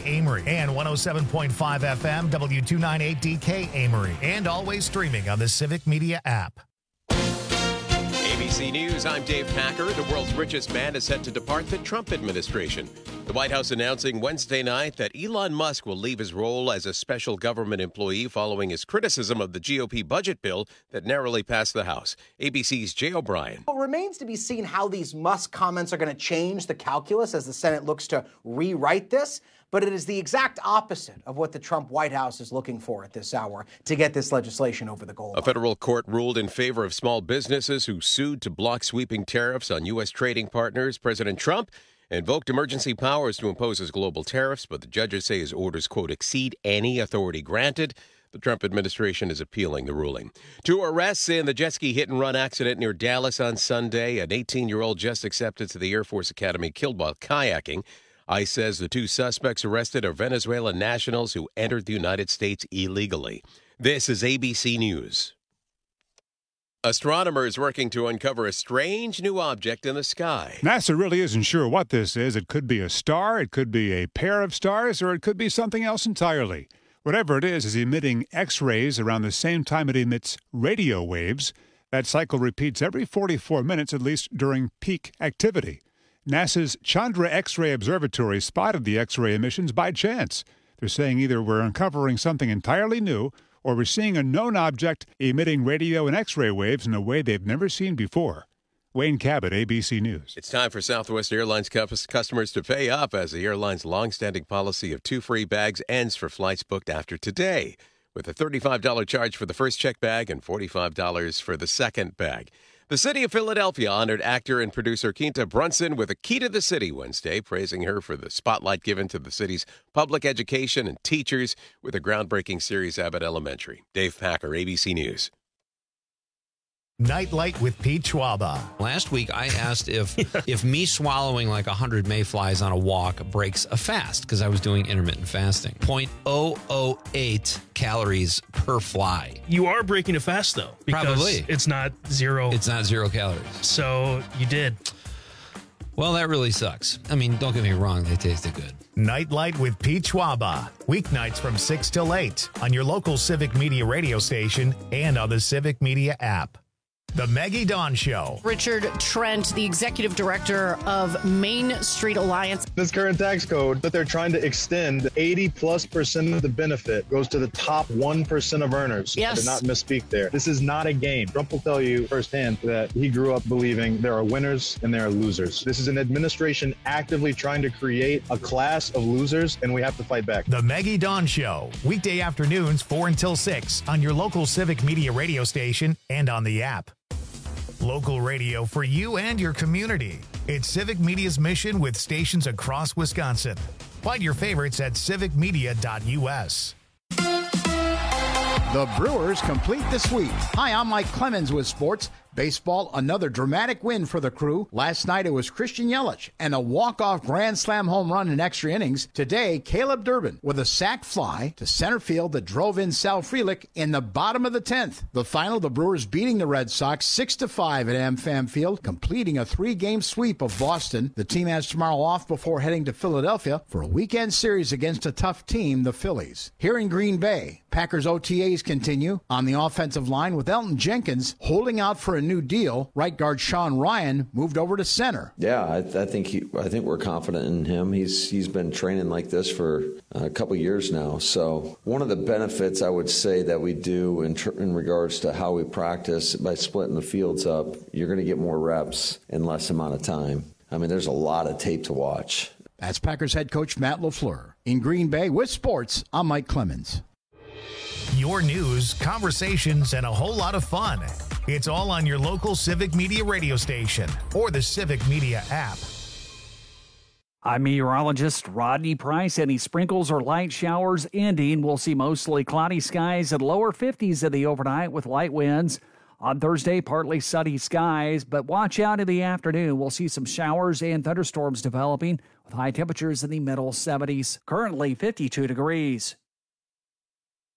Amory, and 107.5 FM W298DK Amory, and always streaming on the Civic Media app. ABC News, I'm Dave Packer. The world's richest man is set to depart the Trump administration. The White House announcing Wednesday night that Elon Musk will leave his role as a special government employee following his criticism of the GOP budget bill that narrowly passed the House. ABC's Jay O'Brien. It remains to be seen how these Musk comments are going to change the calculus as the Senate looks to rewrite this. But it is the exact opposite of what the Trump White House is looking for at this hour to get this legislation over the goal line. A federal court ruled in favor of small businesses who sued to block sweeping tariffs on U.S. trading partners. President Trump invoked emergency powers to impose his global tariffs, but the judges say his orders, quote, exceed any authority granted. The Trump administration is appealing the ruling. 2 arrests in the jet ski hit-and-run accident near Dallas on Sunday. An 18-year-old just accepted to the Air Force Academy killed while kayaking. ICE says the 2 suspects arrested are Venezuelan nationals who entered the United States illegally. This is ABC News. Astronomers working to uncover a strange new object in the sky. NASA really isn't sure what this is. It could be a star, it could be a pair of stars, or it could be something else entirely. Whatever it is emitting X-rays around the same time it emits radio waves. That cycle repeats every 44 minutes, at least during peak activity. NASA's Chandra X-ray Observatory spotted the X-ray emissions by chance. They're saying either we're uncovering something entirely new or we're seeing a known object emitting radio and X-ray waves in a way they've never seen before. Wayne Cabot, ABC News. It's time for Southwest Airlines customers to pay up as the airline's long-standing policy of 2 free bags ends for flights booked after today, with a $35 charge for the first checked bag and $45 for the second bag. The city of Philadelphia honored actor and producer Quinta Brunson with a key to the city Wednesday, praising her for the spotlight given to the city's public education and teachers with a groundbreaking series Abbott Elementary. Dave Packer, ABC News. Nightlight with Pete Schwaba. Last week, I asked if me swallowing like 100 mayflies on a walk breaks a fast, because I was doing intermittent fasting. 0.008 calories per fly. You are breaking a fast, though. Because Probably. it's not zero. It's not 0 calories. So you did. Well, that really sucks. I mean, don't get me wrong. They tasted good. Nightlight with Pete Schwaba. Weeknights from 6 till 8 on your local Civic Media radio station and on the Civic Media app. The Maggie Dawn Show. Richard Trent, the executive director of Main Street Alliance. This current tax code that they're trying to extend, 80+% of the benefit goes to the top 1% of earners. Yes. I did not misspeak there. This is not a game. Trump will tell you firsthand that he grew up believing there are winners and there are losers. This is an administration actively trying to create a class of losers, and we have to fight back. The Maggie Dawn Show. Weekday afternoons 4 until 6 on your local Civic Media radio station and on the app. Local radio for you and your community. It's Civic Media's mission with stations across Wisconsin. Find your favorites at civicmedia.us. The Brewers complete the sweep. Hi, I'm Mike Clemens with sports. Baseball, another dramatic win for the Crew. Last night it was Christian Yelich and a walk-off grand slam home run in extra innings. Today, Caleb Durbin with a sac fly to center field that drove in Sal Frelick in the bottom of the 10th. The final, the Brewers beating the Red Sox 6-5 at AmFam Field, completing a 3-game sweep of Boston. The team has tomorrow off before heading to Philadelphia for a weekend series against a tough team, the Phillies. Here in Green Bay, Packers OTAs continue on the offensive line with Elton Jenkins holding out for a new deal. Right guard Sean Ryan moved over to center. Yeah, I think we're confident in him. He's been training like this for a couple years now. So one of the benefits I would say that we do in regards to how we practice by splitting the fields up, you're going to get more reps in less amount of time. I mean, there's a lot of tape to watch. That's Packers head coach Matt LaFleur. In Green Bay with sports, I'm Mike Clemens. Your news, conversations, and a whole lot of fun. It's all on your local Civic Media radio station or the Civic Media app. I'm meteorologist Rodney Price. Any sprinkles or light showers ending. We'll see mostly cloudy skies and lower 50s in the overnight with light winds. On Thursday, partly sunny skies, but watch out in the afternoon. We'll see some showers and thunderstorms developing with high temperatures in the middle 70s. Currently 52 degrees.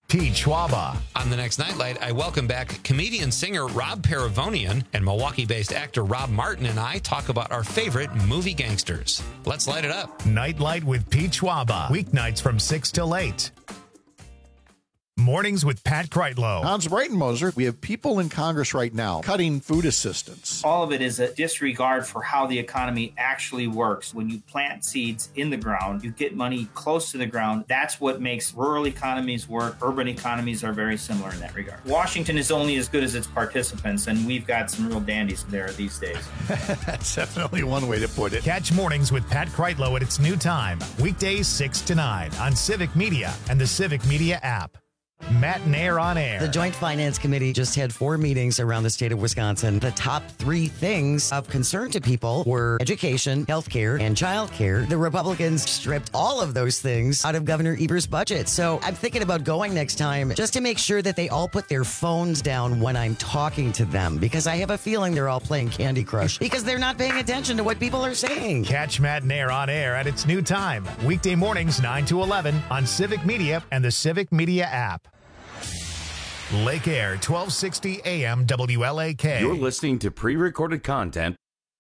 Pete Schwaba. On the next Nightlight, I welcome back comedian singer Rob Paravonian, and Milwaukee-based actor Rob Martin and I talk about our favorite movie gangsters. Let's light it up. Nightlight with Pete Schwaba. Weeknights from 6 till 8. Mornings with Pat Kreitlow. Hans Breitenmoser, we have people in Congress right now cutting food assistance. All of it is a disregard for how the economy actually works. When you plant seeds in the ground, you get money close to the ground. That's what makes rural economies work. Urban economies are very similar in that regard. Washington is only as good as its participants, and we've got some real dandies there these days. That's definitely one way to put it. Catch Mornings with Pat Kreitlow at its new time, weekdays 6 to 9 on Civic Media and the Civic Media app. Matt and Air on Air. The Joint Finance Committee just had 4 meetings around the state of Wisconsin. The top 3 things of concern to people were education, healthcare, and childcare. The Republicans stripped all of those things out of Governor Eber's budget. So I'm thinking about going next time just to make sure that they all put their phones down when I'm talking to them, because I have a feeling they're all playing Candy Crush because they're not paying attention to what people are saying. Catch Matt and Air on Air at its new time, weekday mornings 9 to 11 on Civic Media and the Civic Media app. Lake Air, 1260 AM WLAK. You're listening to pre-recorded content.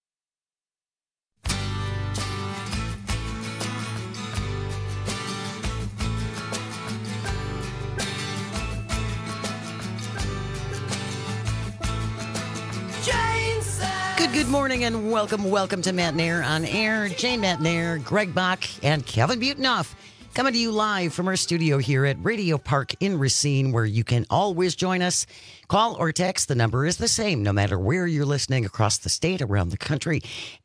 Good morning and welcome to Matt and Air on Air. Jane Matt and Air, Greg Bach, and Kevin Butenoff. Coming to you live from our studio here at Radio Park in Racine, where you can always join us. Call or text. The number is the same, no matter where you're listening across the state, around the country.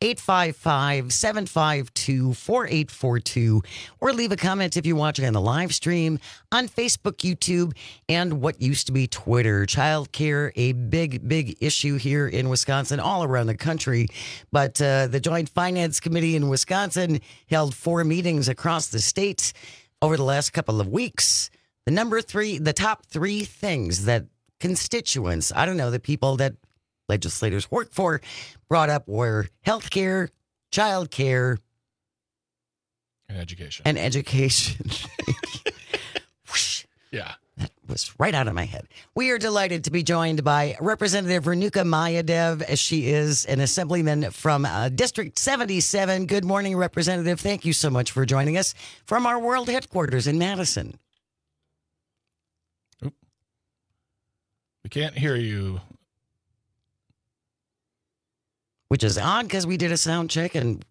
855-752-4842. Or leave a comment if you're watching on the live stream on Facebook, YouTube, and what used to be Twitter. Childcare, a big issue here in Wisconsin, all around the country. But the Joint Finance Committee in Wisconsin held 4 meetings across the state over the last couple of weeks. The top 3 things that constituents, I don't know, the people that legislators work for, brought up were healthcare, childcare, and education. Yeah. That was right out of my head. We are delighted to be joined by Representative Renuka Mayadev, as she is an assemblyman from District 77. Good morning, Representative. Thank you so much for joining us from our world headquarters in Madison. We can't hear you. Which is odd because we did a sound check and...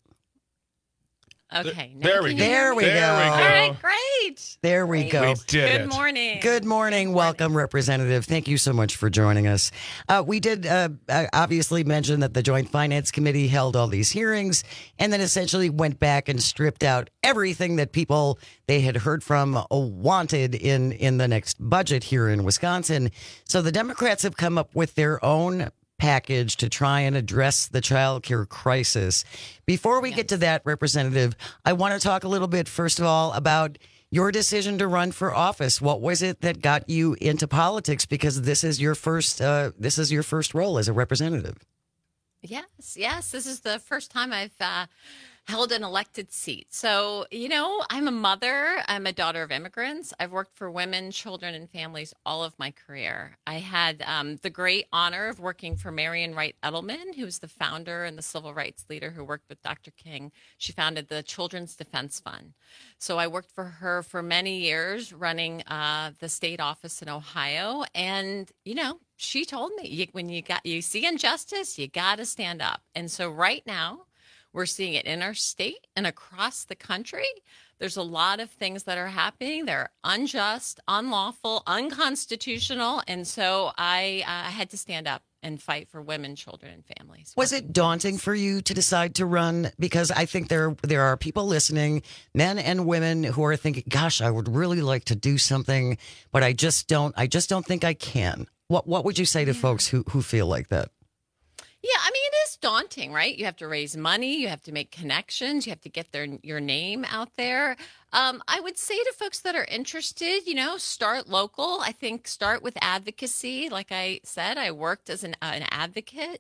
Okay. There we go. There we go. All right, great. There we go. We did it. Good morning. Good morning. Welcome, Representative. Thank you so much for joining us. We did obviously mention that the Joint Finance Committee held all these hearings and then essentially went back and stripped out everything that people they had heard from wanted in the next budget here in Wisconsin. So the Democrats have come up with their own package to try and address the child care crisis. Before we get to that, Representative, I want to talk a little bit, first of all, about your decision to run for office. What was it that got you into politics? Because this is your first role as a representative. Yes. This is the first time I've held an elected seat. So, I'm a mother. I'm a daughter of immigrants. I've worked for women, children, and families all of my career. I had the great honor of working for Marian Wright Edelman, who was the founder and the civil rights leader who worked with Dr. King. She founded the Children's Defense Fund. So I worked for her for many years running the state office in Ohio. And, she told me, when you see injustice, you got to stand up. And so right now, we're seeing it in our state and across the country. There's a lot of things that are happening. They're unjust, unlawful, unconstitutional. And so I had to stand up and fight for women, children, and families. Was it daunting for you to decide to run? Because I think there are people listening, men and women, who are thinking, gosh, I would really like to do something, but I just don't think I can. What would you say to folks who feel like that? Yeah, it is daunting, right? You have to raise money, you have to make connections, you have to get your name out there. I would say to folks that are interested, start local. I think start with advocacy. Like I said, I worked as an advocate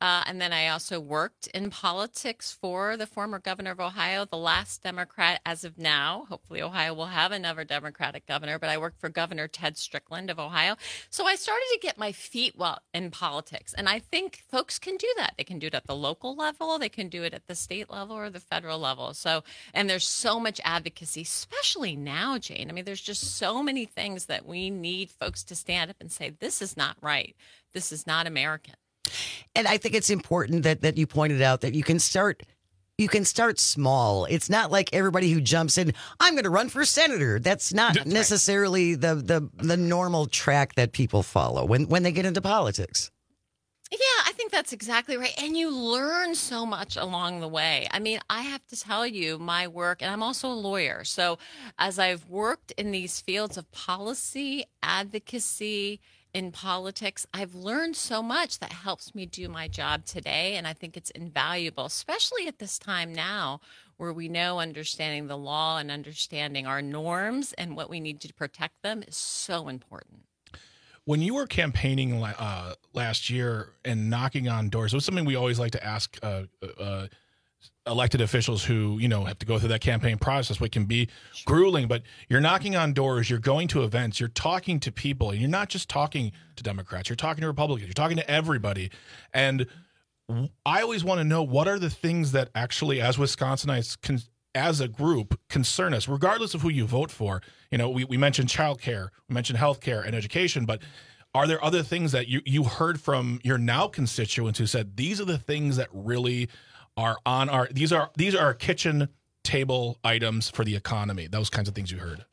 And then I also worked in politics for the former governor of Ohio, the last Democrat as of now. Hopefully Ohio will have another Democratic governor, but I worked for Governor Ted Strickland of Ohio. So I started to get my feet wet in politics. And I think folks can do that. They can do it at the local level. They can do it at the state level or the federal level. So, and there's so much advocacy, especially now, Jane. I mean, there's just so many things that we need folks to stand up and say, this is not right. This is not American. And I think it's important that you pointed out that you can start small. It's not like everybody who jumps in, I'm going to run for senator. That's not necessarily the normal track that people follow when they get into politics. Yeah, I think that's exactly right. And you learn so much along the way. I mean, I have to tell you my work, and I'm also a lawyer. So as I've worked in these fields of policy, advocacy, in politics, I've learned so much that helps me do my job today. And I think it's invaluable, especially at this time now where we know understanding the law and understanding our norms and what we need to protect them is so important. When you were campaigning last year and knocking on doors, it was something we always like to ask elected officials who, have to go through that campaign process, which can be grueling, but you're knocking on doors, you're going to events, you're talking to people, and you're not just talking to Democrats, you're talking to Republicans, you're talking to everybody. And I always want to know, what are the things that actually, as Wisconsinites, as a group, concern us, regardless of who you vote for? We mentioned childcare, we mentioned healthcare and education, but are there other things that you heard from your now constituents who said, these are the things that really are on these are kitchen table items for the economy, those kinds of things you heard?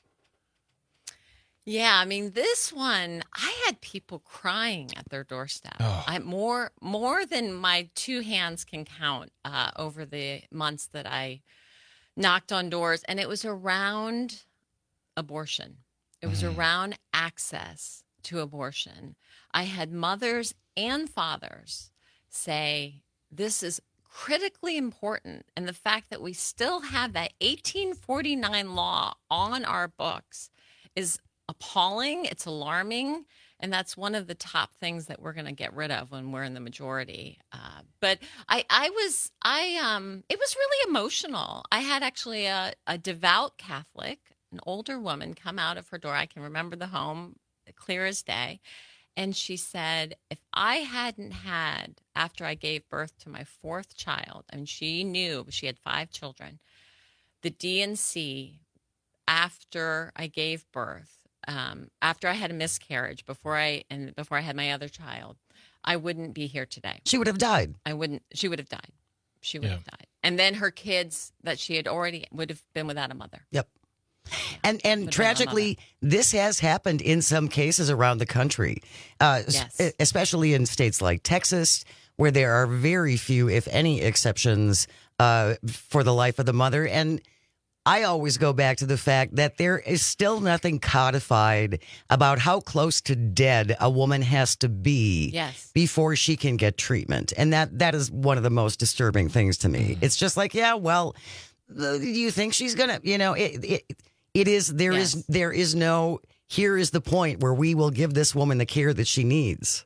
Yeah, I mean, this one, I had people crying at their doorstep. I more than my two hands can count over the months that I knocked on doors. And it was around abortion. It was around access to abortion. I had mothers and fathers say, this is critically important. And the fact that we still have that 1849 law on our books is appalling. It's alarming. And that's one of the top things that we're going to get rid of when we're in the majority. But it was really emotional. I had actually a devout Catholic, an older woman, come out of her door. I can remember the home clear as day. And she said, if I hadn't had, after I gave birth to my fourth child, and she knew she had 5 children, the DNC, after I gave birth, after I had a miscarriage, before I had my other child, I wouldn't be here today. She would have died. She would have died. She would have died. And then her kids that she had already would have been without a mother. Yep. And tragically, this has happened in some cases around the country, yes. Especially in states like Texas, where there are very few, if any, exceptions for the life of the mother. And I always go back to the fact that there is still nothing codified about how close to dead a woman has to be before she can get treatment. And that is one of the most disturbing things to me. It's just like, yeah, well, do you think she's going to, there is no, here is the point where we will give this woman the care that she needs.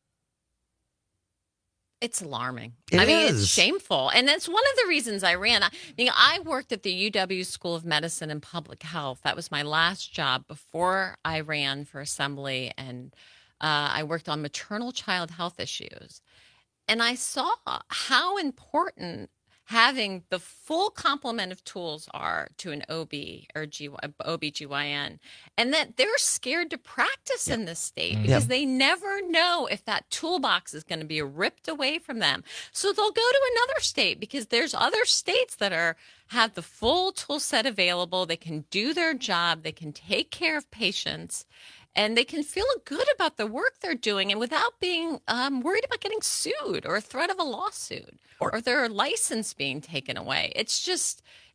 It's alarming. It is. It's shameful. And that's one of the reasons I ran. I worked at the UW School of Medicine and Public Health. That was my last job before I ran for assembly. And I worked on maternal child health issues. And I saw how important having the full complement of tools are to an OB or OBGYN, and that they're scared to practice in this state because they never know if that toolbox is going to be ripped away from them. So they'll go to another state because there's other states that have the full tool set available. They can do their job. They can take care of patients. And they can feel good about the work they're doing and without being worried about getting sued or a threat of a lawsuit or their license being taken away. It's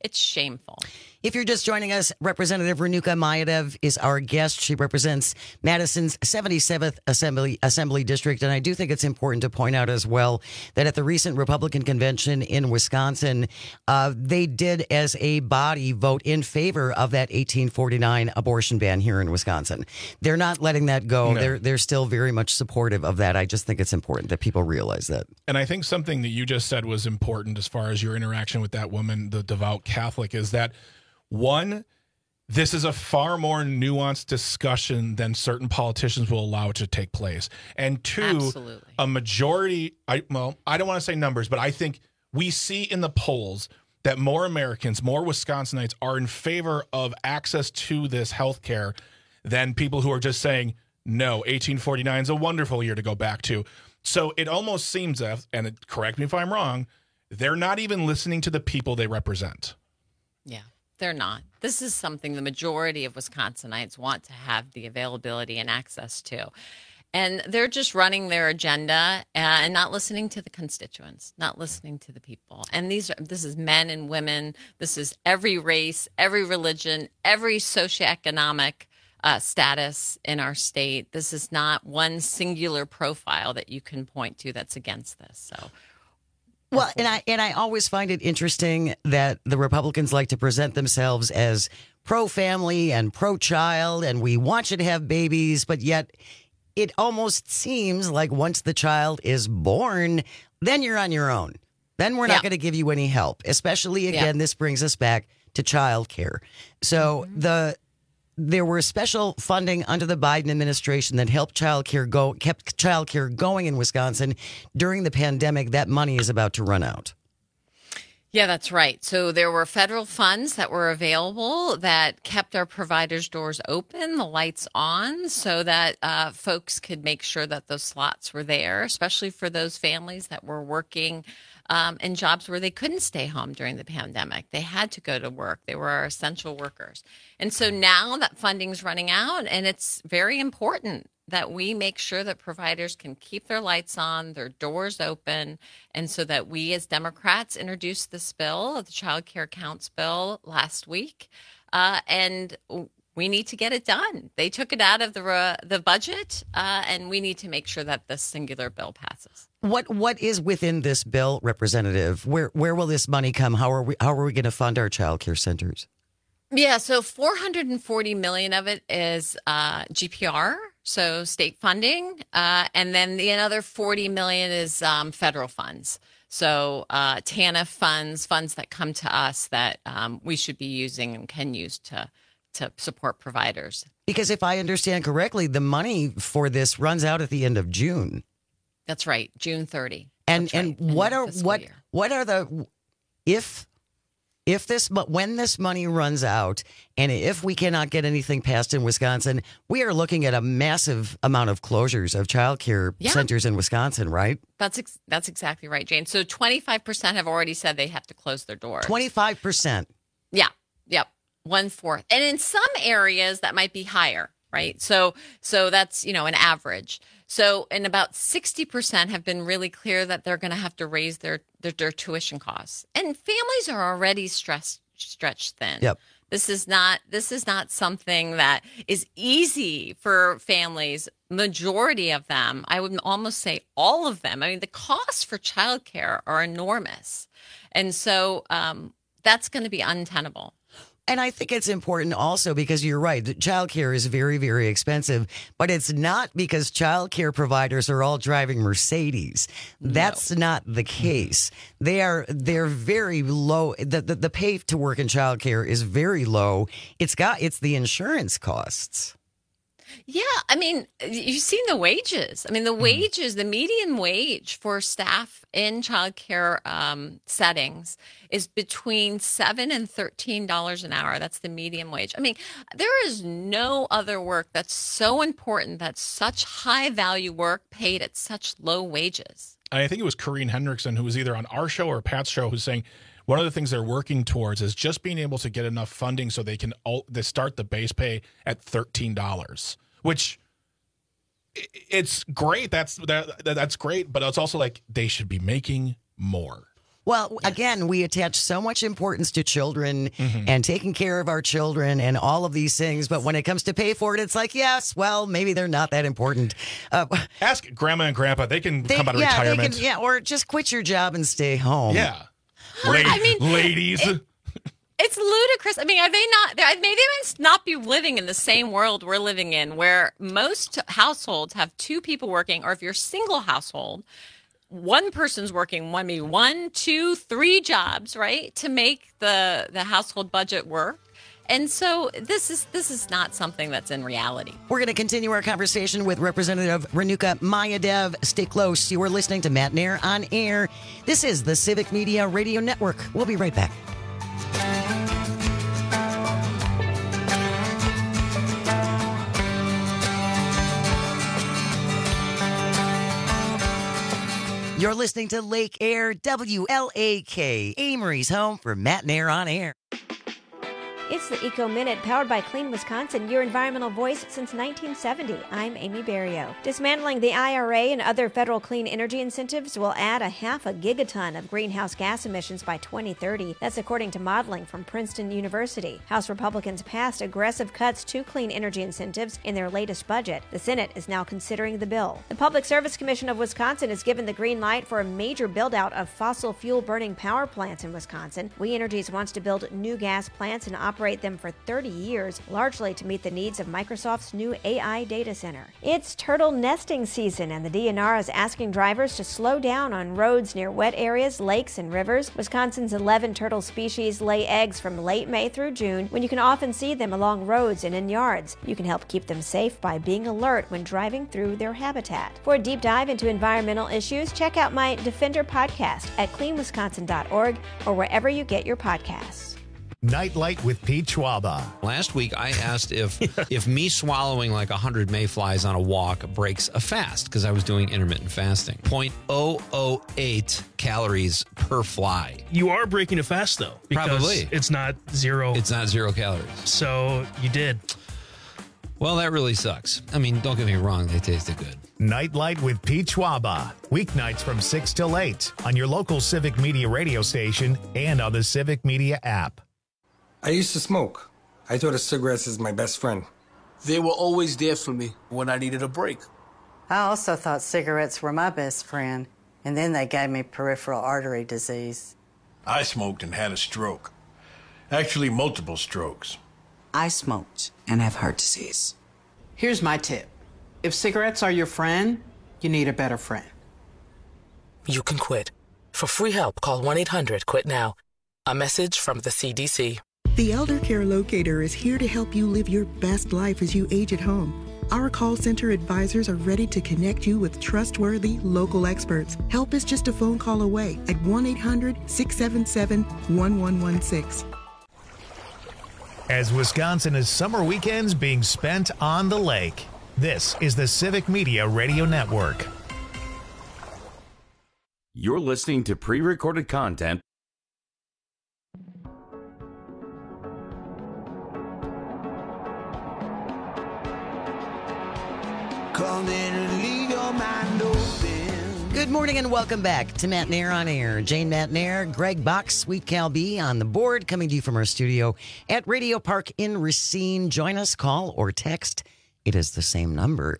It's shameful. If you're just joining us, Representative Renuka Mayadev is our guest. She represents Madison's 77th Assembly District. And I do think it's important to point out as well that at the recent Republican convention in Wisconsin, they did as a body vote in favor of that 1849 abortion ban here in Wisconsin. They're not letting that go. No. They're still very much supportive of that. I just think it's important that people realize that. And I think something that you just said was important as far as your interaction with that woman, the devout Catholic, is that one, this is a far more nuanced discussion than certain politicians will allow it to take place. And two, Absolutely. a majority, I don't want to say numbers, but I think we see in the polls that more Americans, more Wisconsinites are in favor of access to this health care than people who are just saying, no, 1849 is a wonderful year to go back to. So it almost seems, and correct me if I'm wrong, they're not even listening to the people they represent. Yeah. They're not. This is something the majority of Wisconsinites want to have the availability and access to. And they're just running their agenda and not listening to the constituents, not listening to the people. And this is men and women. This is every race, every religion, every socioeconomic status in our state. This is not one singular profile that you can point to that's against this. So. Well, and I always find it interesting that the Republicans like to present themselves as pro-family and pro-child, and we want you to have babies, but yet it almost seems like once the child is born, then you're on your own. Then we're not going to give you any help, especially, again, this brings us back to child care. So there were special funding under the Biden administration that helped kept child care going in Wisconsin during the pandemic. That money is about to run out. Yeah, that's right. So there were federal funds that were available that kept our providers' doors open, the lights on, so that folks could make sure that those slots were there, especially for those families that were working in jobs where they couldn't stay home during the pandemic. They had to go to work. They were our essential workers. And so now that funding's running out, and it's very important that we make sure that providers can keep their lights on, their doors open, and so that we as Democrats introduced this bill, the Child Care Counts bill, last week, and we need to get it done. They took it out of the budget, and we need to make sure that this singular bill passes. What is within this bill, Representative? Where will this money come? How are we going to fund our child care centers? Yeah, so $440 million of it is GPR, so state funding, and then the another $40 million is federal funds. So TANF funds that come to us that we should be using and can use to support providers. Because if I understand correctly, the money for this runs out at the end of June. That's right, June 30. And what are the when this money runs out, and if we cannot get anything passed in Wisconsin, we are looking at a massive amount of closures of child care centers in Wisconsin, right? That's exactly right, Jane. So 25% have already said they have to close their doors. 25%. Yeah. Yep. 1/4. And in some areas that might be higher, right? So that's, an average. So, and about 60% have been really clear that they're going to have to raise their tuition costs. And families are already stretched thin. Yep. This is not something that is easy for families. Majority of them, I would almost say all of them. I mean, the costs for childcare are enormous. And so that's going to be untenable. And I think it's important also because you're right. Childcare is very, very expensive, but it's not because childcare providers are all driving Mercedes. That's not the case. They're very low. The pay to work in childcare is very low. It's the insurance costs. Yeah, I mean, you've seen the wages. I mean, the wages, the median wage for staff in childcare settings is between $7 and $13 an hour. That's the median wage. I mean, there is no other work that's so important, that's such high value work paid at such low wages. I think it was Corrine Hendrickson who was either on our show or Pat's show who's saying one of the things they're working towards is just being able to get enough funding so they can they start the base pay at $13, which it's great. That's great, but it's also like they should be making more. Well, again, we attach so much importance to children and taking care of our children and all of these things. But when it comes to pay for it, it's like, yes, well, maybe they're not that important. Ask grandma and grandpa. They can come out of retirement. Or just quit your job and stay home. Yeah. Ladies. It's ludicrous. I mean, are they not? Maybe they must not be living in the same world we're living in, where most households have two people working, or if you're a single household, one person's working maybe 1, 2, 3 jobs, right, to make the household budget work. And so this is not something that's in reality. We're going to continue our conversation with Representative Renuka Mayadev. Stay close. You are listening to Matt Nair on Air. This is the Civic Media Radio Network. We'll be right back. You're listening to Lake Air, WLAK, Amory's home for Matt Nair on Air. It's the Eco Minute, powered by Clean Wisconsin, your environmental voice since 1970. I'm Amy Berrio. Dismantling the IRA and other federal clean energy incentives will add 0.5 gigaton of greenhouse gas emissions by 2030. That's according to modeling from Princeton University. House Republicans passed aggressive cuts to clean energy incentives in their latest budget. The Senate is now considering the bill. The Public Service Commission of Wisconsin has given the green light for a major build-out of fossil fuel-burning power plants in Wisconsin. We Energies wants to build new gas plants and operate them for 30 years, largely to meet the needs of Microsoft's new AI data center. It's turtle nesting season, and the DNR is asking drivers to slow down on roads near wet areas, lakes, and rivers. Wisconsin's 11 turtle species lay eggs from late May through June, when you can often see them along roads and in yards. You can help keep them safe by being alert when driving through their habitat. For a deep dive into environmental issues, check out my Defender podcast at cleanwisconsin.org or wherever you get your podcasts. Nightlight with Pete Schwaba. Last week, I asked if me swallowing like 100 mayflies on a walk breaks a fast, because I was doing intermittent fasting. 0.008 calories per fly. You are breaking a fast, though. Because Probably. it's not zero. It's not 0 calories. So you did. Well, that really sucks. I mean, don't get me wrong. They tasted good. Nightlight with Pete Schwaba. Weeknights from 6 till 8 on your local Civic Media radio station and on the Civic Media app. I used to smoke. I thought of cigarettes as my best friend. They were always there for me when I needed a break. I also thought cigarettes were my best friend, and then they gave me peripheral artery disease. I smoked and had a stroke. Actually, multiple strokes. I smoked and have heart disease. Here's my tip. If cigarettes are your friend, you need a better friend. You can quit. For free help, call 1-800-QUIT-NOW. A message from the CDC. The Elder Care Locator is here to help you live your best life as you age at home. Our call center advisors are ready to connect you with trustworthy local experts. Help is just a phone call away at 1-800-677-1116. As Wisconsin is summer weekends being spent on the lake, this is the Civic Media Radio Network. You're listening to pre-recorded content. Good morning and welcome back to Matt Nair on Air. Jane Matt Nair, Greg Box, Sweet Cal B on the board, coming to you from our studio at Radio Park in Racine. Join us, call or text. It is the same number,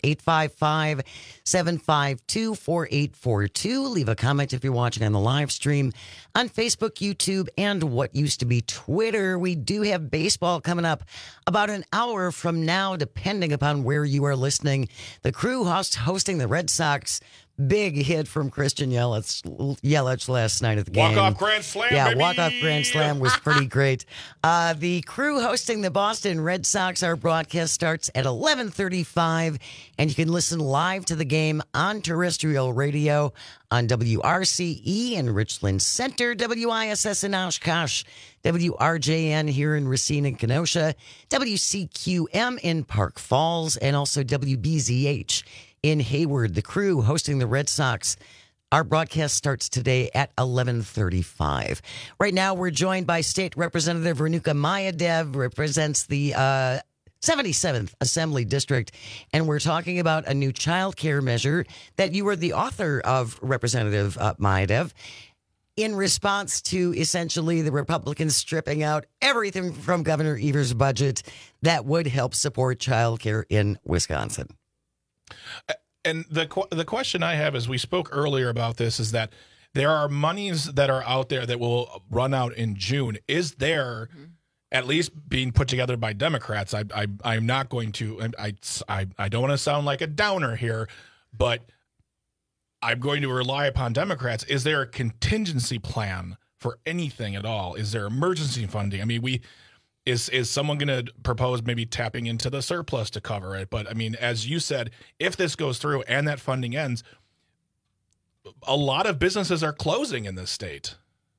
855-752-4842. Leave a comment if you're watching on the live stream on Facebook, YouTube, and what used to be Twitter. We do have baseball coming up about an hour from now, depending upon where you are listening. The Crew hosting the Red Sox. Big hit from Christian Yelich last night at the game. Walk-off grand slam, Yeah, baby. walk-off grand slam was pretty great. The Crew hosting the Boston Red Sox. Our broadcast starts at 11:35, and you can listen live to the game on terrestrial radio on WRCE in Richland Center, WISS in Oshkosh, WRJN here in Racine and Kenosha, WCQM in Park Falls, and also WBZH in Hayward. The Crew hosting the Red Sox. Our broadcast starts today at 11:35. Right now, we're joined by State Representative Renuka Mayadev, represents the 77th Assembly District, and we're talking about a new child care measure that you were the author of, Representative Mayadev. in response to essentially the Republicans stripping out everything from Governor Evers' budget that would help support childcare in Wisconsin. And the question I have is, we spoke earlier about this, is that there are monies that are out there that will run out in June. Is there, at least being put together by Democrats, I'm not going to, I don't want to sound like a downer here, but I'm going to rely upon Democrats. Is there a contingency plan for anything at all? Is there emergency funding? I mean, is someone going to propose maybe tapping into the surplus to cover it? But I mean, as you said, if this goes through and that funding ends, a lot of businesses are closing in this state.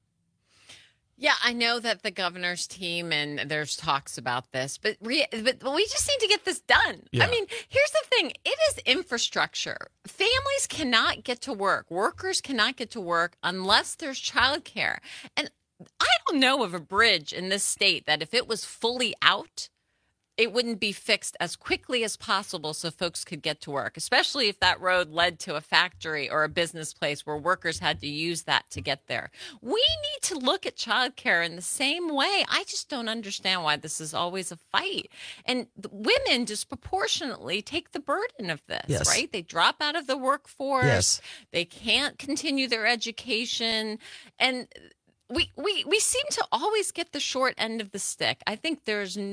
Yeah, I know that the governor's team and there's talks about this, but we just need to get this done. Yeah. I mean, here's the thing. It is infrastructure. Families cannot get to work. Workers cannot get to work unless there's childcare. And I don't know of a bridge in this state that if it was fully out, it wouldn't be fixed as quickly as possible so folks could get to work, especially if that road led to a factory or a business place where workers had to use that to get there. We need to look at childcare in the same way. I just don't understand why this is always a fight. And women disproportionately take the burden of this, Yes. right? They drop out of the workforce. Yes. They can't continue their education. And we seem to always get the short end of the stick. I think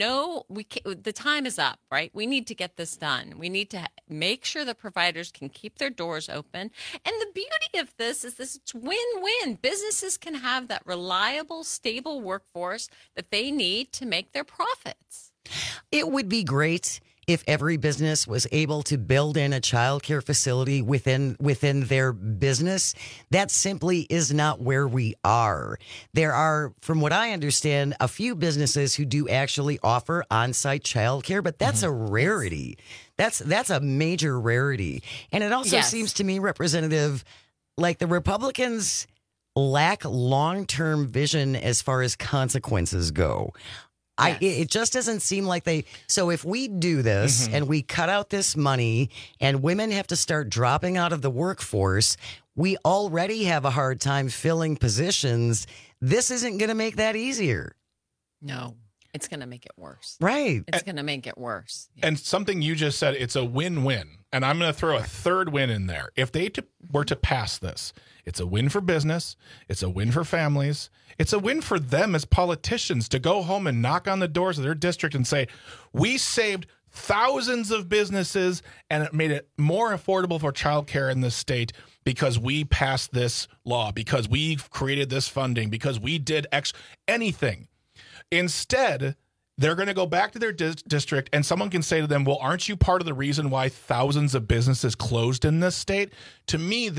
the time is up, right? We need to get this done. We need to make sure the providers can keep their doors open. And the beauty of this is it's win-win. Businesses can have that reliable, stable workforce that they need to make their profits. It would be great if every business was able to build in a child care facility within their business. That simply is not where we are. There are, from what I understand, a few businesses who do actually offer on-site child care, but that's a rarity. That's a major rarity. And it also seems to me, Representative, like the Republicans lack long-term vision as far as consequences go. It just doesn't seem like they. So if we do this and we cut out this money and women have to start dropping out of the workforce, we already have a hard time filling positions. This isn't going to make that easier. No, it's going to make it worse. Right. It's going to make it worse. And something you just said, it's a win-win. And I'm going to throw a third win in there. If they were to pass this, it's a win for business. It's a win for families. It's a win for them as politicians to go home and knock on the doors of their district and say, we saved thousands of businesses and it made it more affordable for childcare in this state because we passed this law, because we created this funding, because we did anything. Instead, they're going to go back to their district and someone can say to them, well, aren't you part of the reason why thousands of businesses closed in this state? To me,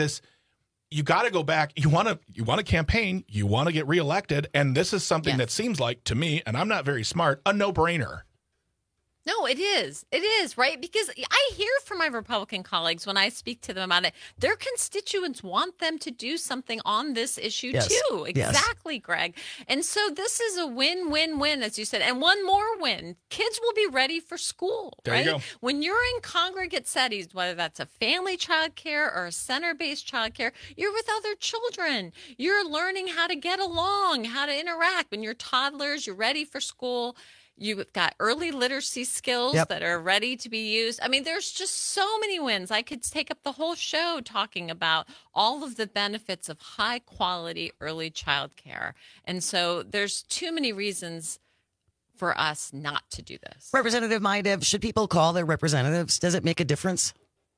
you got to go back. You want to campaign. You want to get reelected. And this is something that seems like, to me, and I'm not very smart, a no-brainer. No, it is. It is, right? Because I hear from my Republican colleagues when I speak to them about it, their constituents want them to do something on this issue too. Exactly, Greg. And so this is a win-win-win, as you said. And one more win. Kids will be ready for school, there right? You go. When you're in congregate settings, whether that's a family child care or a center-based child care, you're with other children. You're learning how to get along, how to interact. When you're toddlers, you're ready for school. You've got early literacy skills that are ready to be used. I mean, there's just so many wins. I could take up the whole show talking about all of the benefits of high quality early child care. And so there's too many reasons for us not to do this. Representative Maidev, should people call their representatives? Does it make a difference?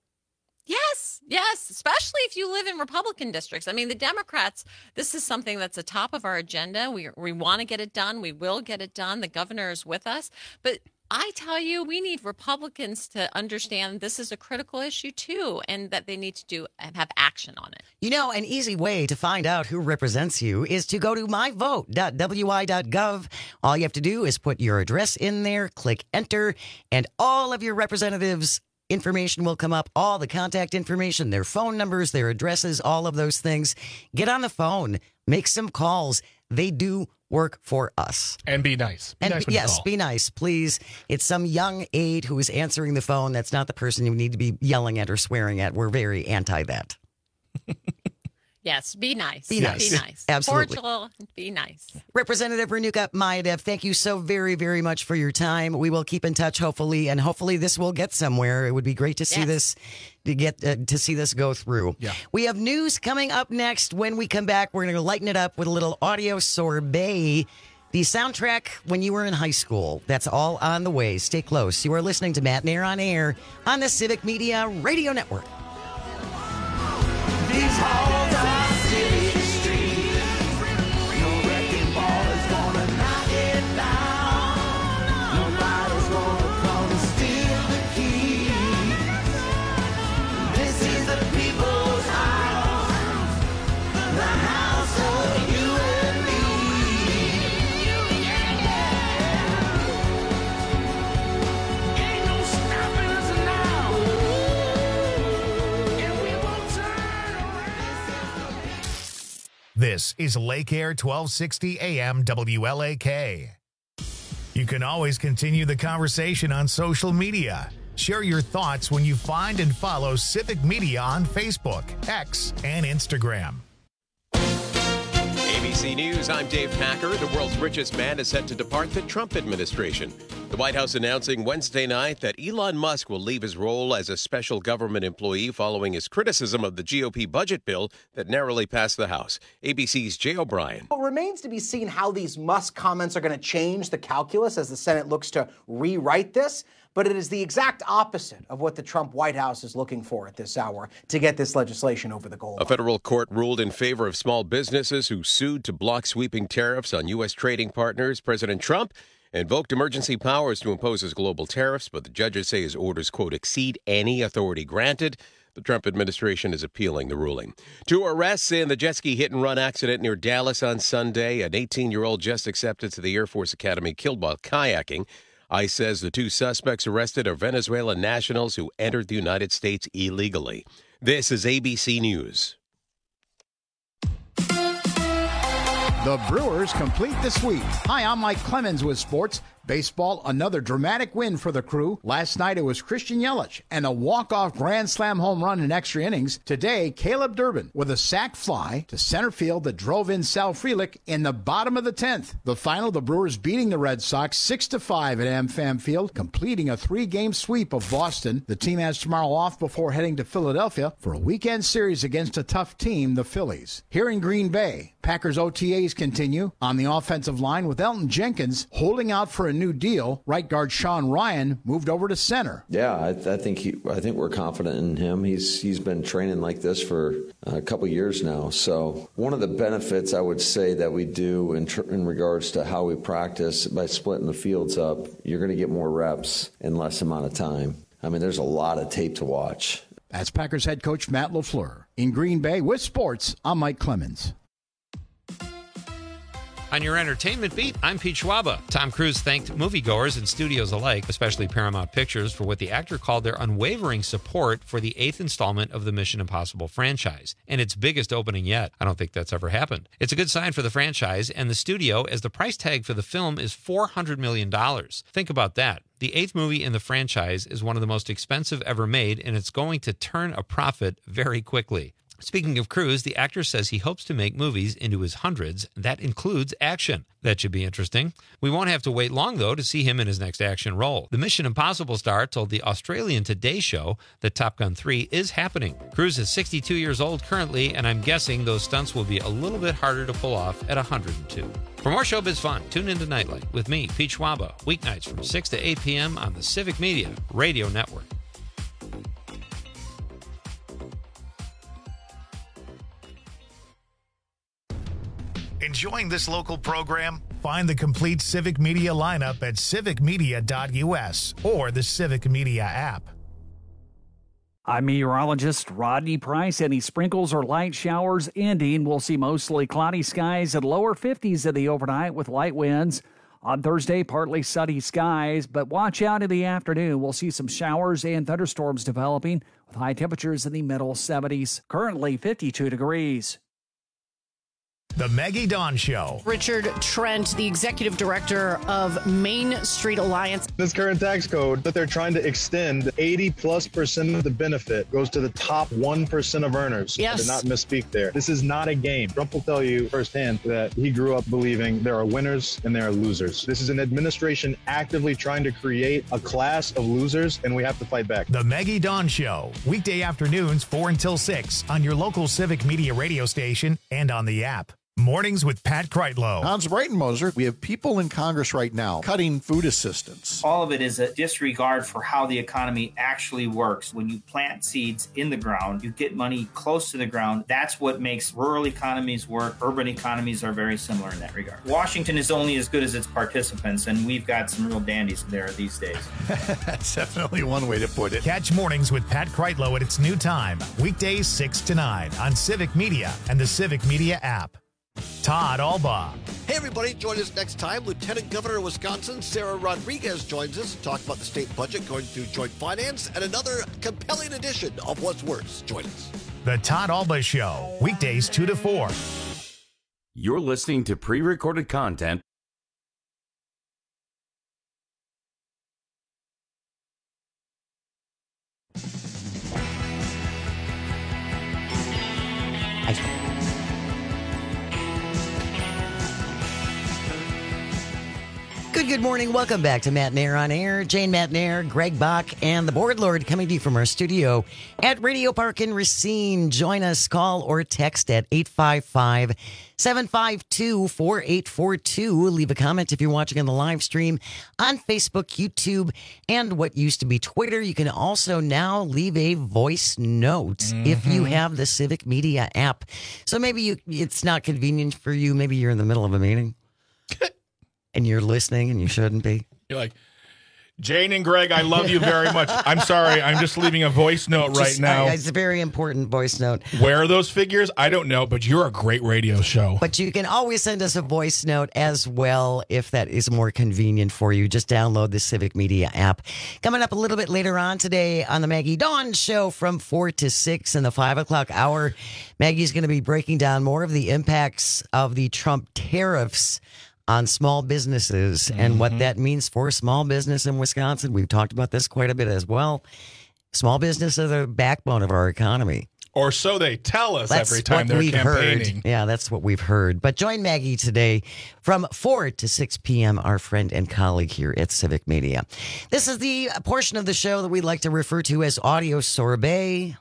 Yes, especially if you live in Republican districts. I mean, the Democrats, this is something that's a top of our agenda. We want to get it done. We will get it done. The governor is with us. But I tell you, we need Republicans to understand this is a critical issue, too, and that they need to do and have action on it. You know, an easy way to find out who represents you is to go to myvote.wi.gov. All you have to do is put your address in there, click enter, and all of your representatives' information will come up, all the contact information, their phone numbers, their addresses, all of those things. Get on the phone, make some calls. They do work for us. And be nice. Be nice, please. It's some young aide who is answering the phone. That's not the person you need to be yelling at or swearing at. We're very anti that. Yes, be nice. Be nice. Be nice. Absolutely. Cordial, be nice. Representative Renuka Mayadev, thank you so very, very much for your time. We will keep in touch, hopefully, and hopefully this will get somewhere. It would be great to see this, to see this go through. Yeah. We have news coming up next. When we come back, we're going to lighten it up with a little audio sorbet. The soundtrack when you were in high school. That's all on the way. Stay close. You are listening to Matt Nair on Air on the Civic Media Radio Network. These halls are City Street. No wrecking ball is gonna knock it down. Nobody's gonna come and steal the keys. This is the people's house. The house of you and me. Ain't no stopping us now. And we won't turn around. This is Lake Air 1260 AM WLAK. You can always continue the conversation on social media. Share your thoughts when you find and follow Civic Media on Facebook, X, and Instagram. ABC News, I'm Dave Packer. The world's richest man is set to depart the Trump administration. The White House announcing Wednesday night that Elon Musk will leave his role as a special government employee following his criticism of the GOP budget bill that narrowly passed the House. ABC's Jay O'Brien. It remains to be seen how these Musk comments are going to change the calculus as the Senate looks to rewrite this. But it is the exact opposite of what the Trump White House is looking for at this hour to get this legislation over the goal line. A federal court ruled in favor of small businesses who sued to block sweeping tariffs on U.S. trading partners. President Trump invoked emergency powers to impose his global tariffs, but the judges say his orders, quote, exceed any authority granted. The Trump administration is appealing the ruling. 2 arrests in the jet ski hit-and-run accident near Dallas on Sunday. An 18-year-old just accepted to the Air Force Academy killed while kayaking. ICE says the 2 suspects arrested are Venezuelan nationals who entered the United States illegally. This is ABC News. The Brewers complete the sweep. Hi, I'm Mike Clemens with sports. Baseball, another dramatic win for the Crew. Last night it was Christian Yelich and a walk-off grand slam home run in extra innings. Today, Caleb Durbin with a sac fly to center field that drove in Sal Frelick in the bottom of the 10th. The final, the Brewers beating the Red Sox 6-5 at AmFam Field, completing a 3-game sweep of Boston. The team has tomorrow off before heading to Philadelphia for a weekend series against a tough team, the Phillies. Here in Green Bay, Packers OTAs continue on the offensive line with Elton Jenkins holding out for a new deal. Right guard Sean Ryan moved over to center. Yeah, I think we're confident in him. He's been training like this for a couple years now. So one of the benefits I would say that we do in regards to how we practice by splitting the fields up, you're going to get more reps in less amount of time. I mean, there's a lot of tape to watch. That's Packers head coach Matt LaFleur. In Green Bay with sports, I'm Mike Clemens. On your entertainment beat, I'm Pete Schwaba. Tom Cruise thanked moviegoers and studios alike, especially Paramount Pictures, for what the actor called their unwavering support for the 8th installment of the Mission Impossible franchise, and its biggest opening yet. I don't think that's ever happened. It's a good sign for the franchise and the studio, as the price tag for the film is $400 million. Think about that. The 8th movie in the franchise is one of the most expensive ever made, and it's going to turn a profit very quickly. Speaking of Cruise, the actor says he hopes to make movies into his hundreds. That includes action. That should be interesting. We won't have to wait long, though, to see him in his next action role. The Mission Impossible star told the Australian Today Show that Top Gun 3 is happening. Cruise is 62 years old currently, and I'm guessing those stunts will be a little bit harder to pull off at 102. For more showbiz fun, tune into Nightlight with me, Pete Schwaba, weeknights from 6 to 8 p.m. on the Civic Media Radio Network. Enjoying this local program? Find the complete Civic Media lineup at civicmedia.us or the Civic Media app. I'm meteorologist Rodney Price. Any sprinkles or light showers ending. We'll see mostly cloudy skies and lower 50s in the overnight with light winds. On Thursday, partly sunny skies, but watch out in the afternoon. We'll see some showers and thunderstorms developing with high temperatures in the middle 70s. Currently 52 degrees. The Maggie Dawn Show. Richard Trent, the executive director of Main Street Alliance. This current tax code that they're trying to extend, 80+% of the benefit goes to the top 1% of earners. Yes. I did not misspeak there. This is not a game. Trump will tell you firsthand that he grew up believing there are winners and there are losers. This is an administration actively trying to create a class of losers, and we have to fight back. The Maggie Dawn Show. Weekday afternoons 4 until 6 on your local Civic Media radio station and on the app. Mornings with Pat Kreitlow. Hans Breitenmoser, we have people in Congress right now cutting food assistance. All of it is a disregard for how the economy actually works. When you plant seeds in the ground, you get money close to the ground. That's what makes rural economies work. Urban economies are very similar in that regard. Washington is only as good as its participants, and we've got some real dandies there these days. That's definitely one way to put it. Catch Mornings with Pat Kreitlow at its new time, weekdays 6 to 9 on Civic Media and the Civic Media app. Todd Albaugh. Hey, everybody. Join us next time. Lieutenant Governor of Wisconsin, Sarah Rodriguez, joins us to talk about the state budget going through joint finance and another compelling edition of What's Worse. Join us. The Todd Albaugh Show, weekdays 2 to 4. You're listening to pre-recorded content. Good morning. Welcome back to Matt Nair on Air. Jane Matt Nair, Greg Bach, and the Board Lord coming to you from our studio at Radio Park in Racine. Join us, call or text at 855-752-4842. Leave a comment if you're watching on the live stream on Facebook, YouTube, and what used to be Twitter. You can also now leave a voice note if you have the Civic Media app. So maybe it's not convenient for you. Maybe you're in the middle of a meeting. And you're listening and you shouldn't be. You're like, Jane and Greg, I love you very much. I'm sorry. I'm just leaving a voice note right now. It's a very important voice note. Where are those figures? I don't know, but you're a great radio show. But you can always send us a voice note as well if that is more convenient for you. Just download the Civic Media app. Coming up a little bit later on today on the Maggie Dawn Show from 4 to 6 in the 5 o'clock hour, Maggie's going to be breaking down more of the impacts of the Trump tariffs on small businesses and what that means for small business in Wisconsin. We've talked about this quite a bit as well. Small business are the backbone of our economy. Or so they tell us That's every time they're campaigning. Heard. Yeah, that's what we've heard. But join Maggie today from 4 to 6 p.m., our friend and colleague here at Civic Media. This is the portion of the show that we like to refer to as Audio Sorbet.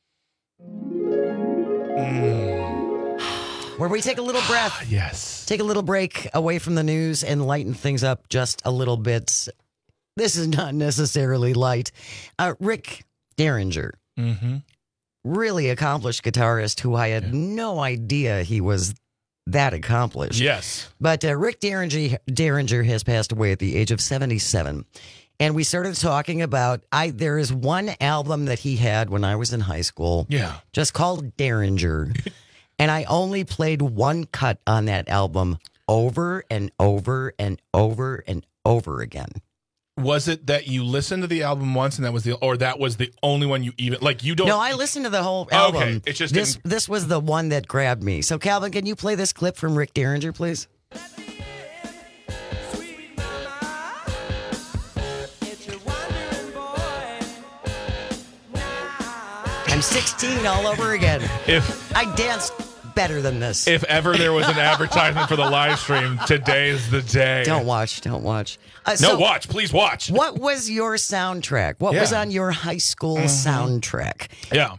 Where we take a little breath. Yes. Take a little break away from the news and lighten things up just a little bit. This is not necessarily light. Rick Derringer, really accomplished guitarist who I had no idea he was that accomplished. Yes. But Rick Derringer has passed away at the age of 77. And we started talking about, there is one album that he had when I was in high school. Yeah. Just called Derringer. And I only played one cut on that album over and over and over and over again. Was it that you listened to the album once and that was the only one you even, like, you don't? No, I listened to the whole album. Okay, it's just this was the one that grabbed me. So Calvin, can you play this clip from Rick Derringer, please? I'm 16 all over again. If I danced better than this. If ever there was an advertisement for the live stream, today is the day. Don't watch. Watch. Please watch. What was your soundtrack? What was on your high school soundtrack? Yeah.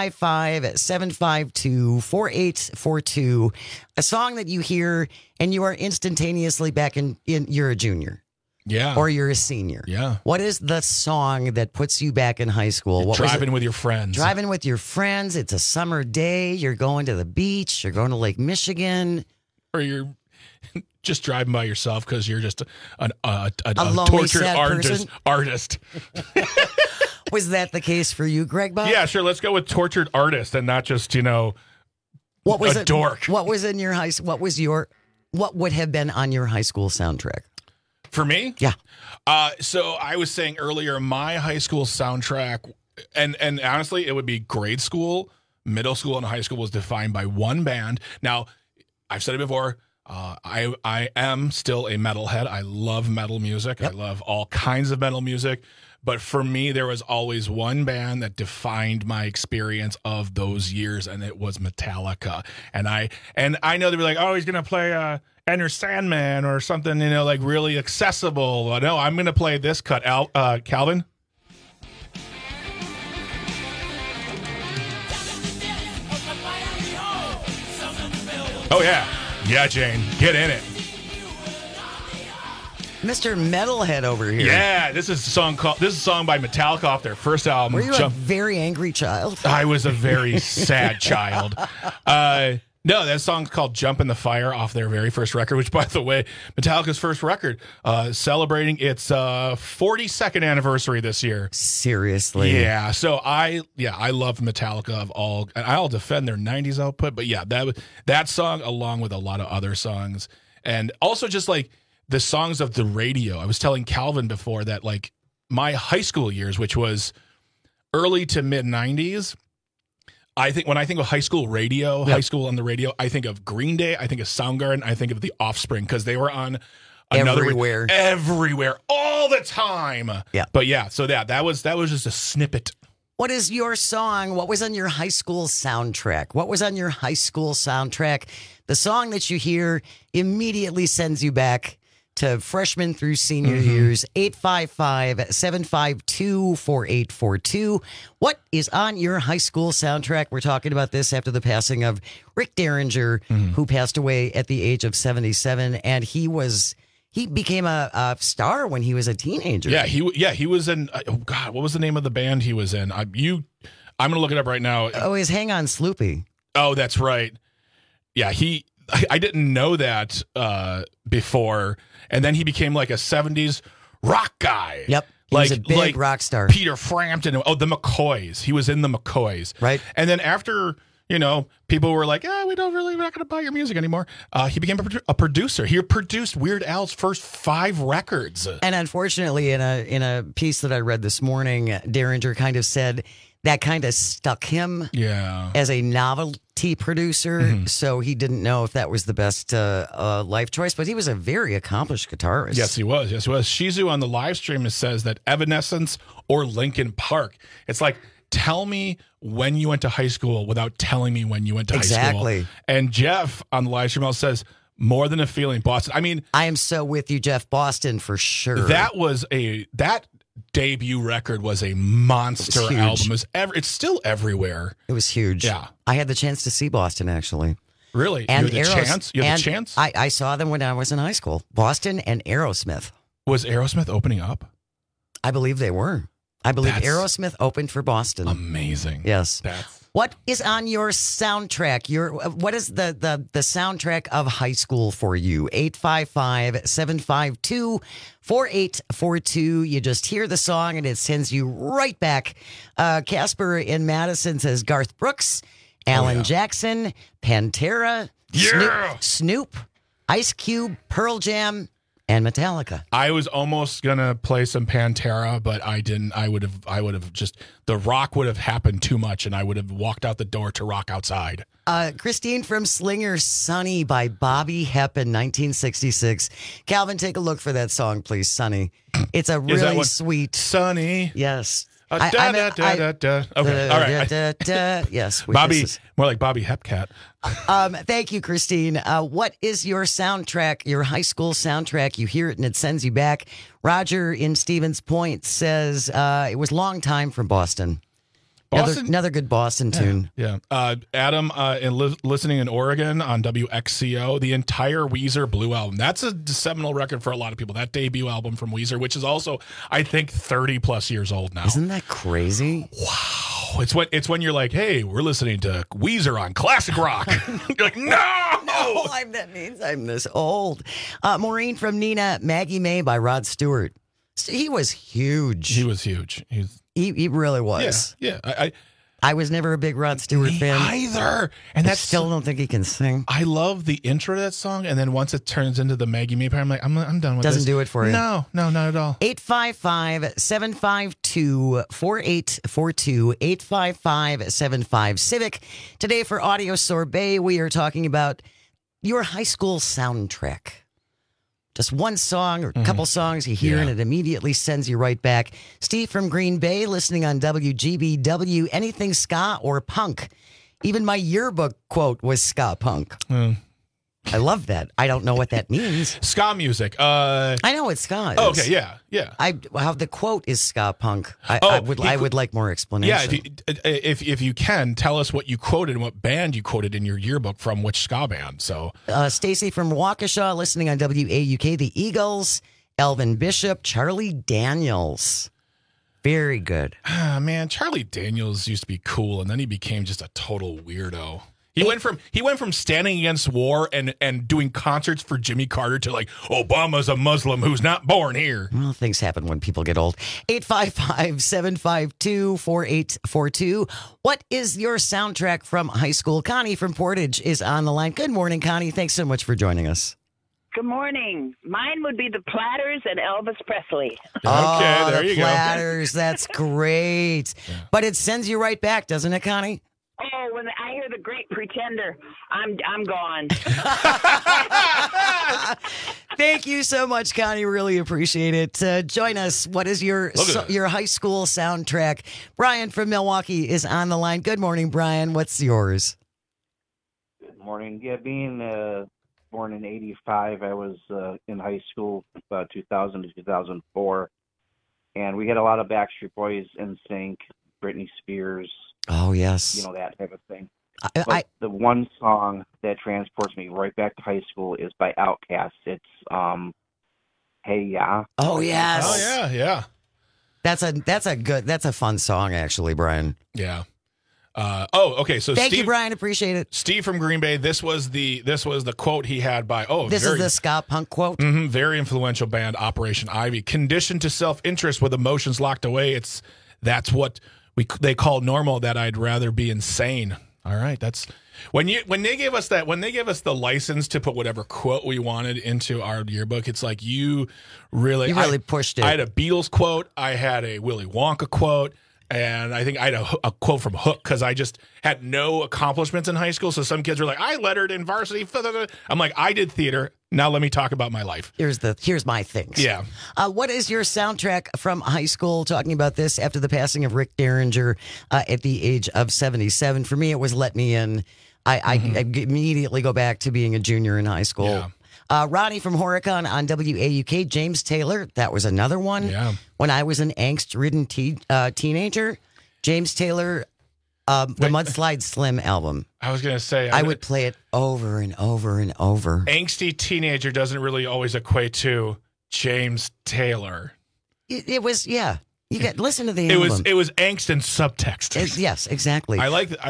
855-752-4842. A song that you hear and you are instantaneously back in you're a junior. Yeah. Or you're a senior. Yeah. What is the song that puts you back in high school? Driving with your friends. Driving with your friends. It's a summer day. You're going to the beach. You're going to Lake Michigan. Or you're just driving by yourself because you're just a lonely, tortured artist. Was that the case for you, Greg Bob? Yeah, sure. Let's go with tortured artist and not just, dork. What was in your high? What would have been on your high school soundtrack? For me? Yeah. So I was saying earlier, my high school soundtrack, and honestly, it would be grade school, middle school, and high school was defined by one band. Now, I've said it before. I am still a metalhead. I love metal music. I love all kinds of metal music. But for me, there was always one band that defined my experience of those years, and it was Metallica. And I know they were like, oh, he's going to play Enter Sandman or something, like really accessible. No, I'm going to play this cut. Calvin? Oh, yeah. Yeah, Jane. Get in it. Mr. Metalhead over here. Yeah, this is a song by Metallica off their first album. Were you a very angry child? I was a very sad child. No, that song's called Jump in the Fire off their very first record, which, by the way, Metallica's first record, celebrating its 42nd anniversary this year. Seriously? Yeah. So I love Metallica and I'll defend their 90s output, but yeah, that song along with a lot of other songs, and also just like the songs of the radio. I was telling Calvin before that like my high school years, which was early to mid 90s, I think when I think of high school radio, high school on the radio, I think of Green Day, I think of Soundgarden, I think of The Offspring, because they were on everywhere, all the time. Yeah. But yeah, so that was just a snippet. What is your song? What was on your high school soundtrack? What was on your high school soundtrack? The song that you hear immediately sends you back to freshman through senior years. 855-752-4842. What is on your high school soundtrack? We're talking about this after the passing of Rick Derringer, who passed away at the age of 77, and he became a star when he was a teenager. Yeah, he was in. Oh God, what was the name of the band he was in? I'm going to look it up right now. Oh, he's Hang On Sloopy. Oh, that's right. Yeah, I didn't know that before, and then he became like a 70s rock guy. Yep. He was a big rock star. Peter Frampton. Oh, the McCoys. He was in the McCoys. Right. And then after, people were like, we're not going to buy your music anymore. He became a producer. He produced Weird Al's first 5 records. And unfortunately, in a piece that I read this morning, Derringer kind of said that kind of stuck him as a novelty producer. So he didn't know if that was the best life choice, but he was a very accomplished guitarist. Yes, he was. Shizu on the live stream says that Evanescence or Linkin Park. It's like, tell me when you went to high school without telling me when you went to high school. Exactly. And Jeff on the live stream says, More Than a Feeling, Boston. I mean, I am so with you, Jeff. Boston for sure. That debut record was a monster album. It's still everywhere. It was huge. Yeah. I had the chance to see Boston, actually. Really? And you had the chance? I saw them when I was in high school. Boston and Aerosmith. Was Aerosmith opening up? I believe they were. Aerosmith opened for Boston. Amazing. Yes. What is on your soundtrack? What is the soundtrack of high school for you? 855-752-4842. You just hear the song and it sends you right back. Casper in Madison says Garth Brooks, Alan Jackson, Pantera, Snoop, Ice Cube, Pearl Jam, and Metallica. I was almost gonna play some Pantera, but I didn't. I would have just, the rock would have happened too much, and I would have walked out the door to rock outside. Christine from Slinger, Sunny by Bobby Hep in 1966. Calvin, take a look for that song, please, Sunny. It's a really sweet Sunny. Yes. Okay, all right. Yes. Bobby, more like Bobby Hepcat. Thank you, Christine. What is your soundtrack, your high school soundtrack? You hear it and it sends you back. Roger in Stevens Point says it was Long Time from Boston. Another good Boston tune. Yeah. Adam, listening in Oregon on WXCO, the entire Weezer Blue album. That's a seminal record for a lot of people. That debut album from Weezer, which is also, I think, 30 plus years old now. Isn't that crazy? Wow. It's when you're like, hey, we're listening to Weezer on classic rock. You're like, no! That means I'm this old. Maureen from Nina, Maggie May by Rod Stewart. He was huge. He was huge. He really was. Yeah. I was never a big Rod Stewart fan either, and I still don't think he can sing. I love the intro to that song, and then once it turns into the Maggie May part, I'm like, I'm done with this. Doesn't do it for you. No, not at all. 855-752-4842, 855-75-CIVIC. Today for Audio Sorbet, we are talking about your high school soundtrack. Just one song or a couple songs you hear and it immediately sends you right back. Steve from Green Bay listening on WGBW. Anything ska or punk. Even my yearbook quote was ska punk. I love that. I don't know what that means. Ska music. I know what ska is. Oh, okay, yeah. How the quote is ska punk. I would like more explanation. Yeah, if you can, tell us what you quoted and what band you quoted in your yearbook from which ska band. So, Stacy from Waukesha listening on WAUK, the Eagles, Elvin Bishop, Charlie Daniels. Very good. Man, Charlie Daniels used to be cool, and then he became just a total weirdo. He went from standing against war and doing concerts for Jimmy Carter to like, Obama's a Muslim who's not born here. Well, things happen when people get old. 855-752-4842. What is your soundtrack from high school? Connie from Portage is on the line. Good morning, Connie. Thanks so much for joining us. Good morning. Mine would be the Platters and Elvis Presley. Okay, there you go. Platters, that's great. But it sends you right back, doesn't it, Connie? Oh, when I hear the Great Pretender, I'm gone. Thank you so much, Connie. Really appreciate it. Join us. What is your high school soundtrack? Brian from Milwaukee is on the line. Good morning, Brian. What's yours? Good morning. Yeah, being born in 85, I was in high school about 2000 to 2004, and we had a lot of Backstreet Boys, NSYNC, Britney Spears. Oh, yes. You know, that type of thing. But the one song that transports me right back to high school is by Outkast. It's Hey Ya. Oh, yes. Oh, yeah. That's a fun song, actually, Brian. Yeah. Okay. So thank you, Brian. Appreciate it. Steve from Green Bay. This was the quote he had by this is the ska punk quote. Very influential band, Operation Ivy. Conditioned to self-interest with emotions locked away. That's what they call normal. That I'd rather be insane. All right. That's when they gave us the license to put whatever quote we wanted into our yearbook. It's like you really pushed it. I had a Beatles quote. I had a Willy Wonka quote. And I think I had a quote from Hook because I just had no accomplishments in high school. So some kids were like, I lettered in varsity. I'm like, I did theater. Now let me talk about my life. Here's my things. Yeah. What is your soundtrack from high school? Talking about this after the passing of Rick Derringer at the age of 77. For me, it was Let Me In. I immediately go back to being a junior in high school. Yeah. Ronnie from Horicon on WAUK. James Taylor, that was another one. Yeah. When I was an angst-ridden teenager, James Taylor, the Mudslide Slim album. I was going to say. I would play it over and over and over. Angsty teenager doesn't really always equate to James Taylor. It was, yeah. You got listen to the album. It was angst and subtext. Yes, exactly.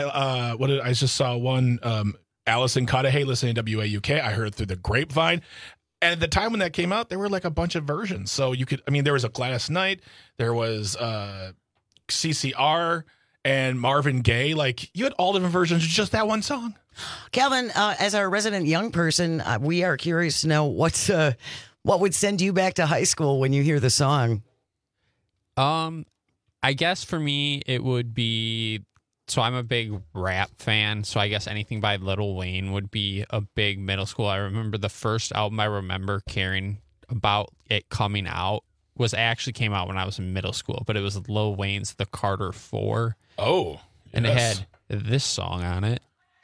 I just saw one. Allison Cudahy listening to WAUK. I heard it through the grapevine. And at the time when that came out, there were like a bunch of versions. So there was a Gladys Knight, there was CCR and Marvin Gaye. Like you had all different versions of just that one song. Calvin, as our resident young person, we are curious to know what would send you back to high school when you hear the song. I guess for me, it would be. So I'm a big rap fan, so I guess anything by Lil Wayne would be a big middle school. I remember the first album I remember caring about it coming out came out when I was in middle school, but it was Lil Wayne's The Carter 4. Oh, yes. And it had this song on it.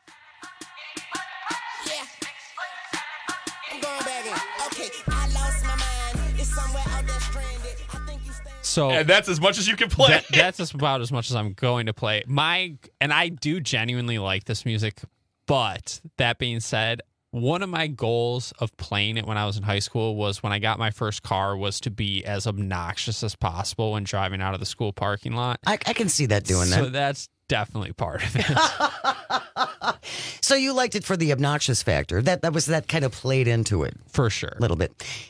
So and that's as much as you can play. That's about as much as I'm going to play. And I do genuinely like this music, but that being said, one of my goals of playing it when I was in high school was when I got my first car was to be as obnoxious as possible when driving out of the school parking lot. I can see that doing that. So that's definitely part of it. So you liked it for the obnoxious factor. That kind of played into it. For sure. A little bit.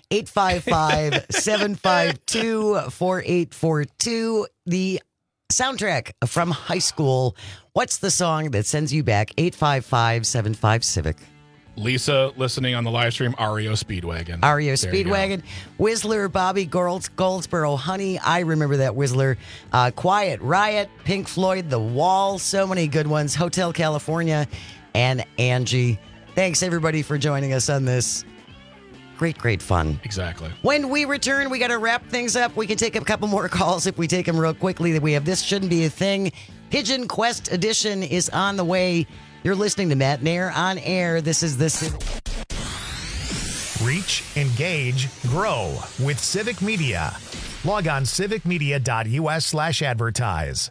855-752-4842. The soundtrack from high school. What's the song that sends you back? 855-75-CIVIC. Lisa listening on the live stream, REO Speedwagon. REO Speedwagon. Whistler, Bobby Goldsboro, Honey. I remember that Whistler. Quiet Riot, Pink Floyd, The Wall. So many good ones. Hotel California and Angie. Thanks, everybody, for joining us on this. Great fun. Exactly. When we return, we got to wrap things up. We can take a couple more calls if we take them real quickly. We have This Shouldn't Be a Thing. Pigeon Quest Edition is on the way. You're listening to Matt Nair on air. This is the Reach, engage, grow with Civic Media. Log on civicmedia.us/advertise.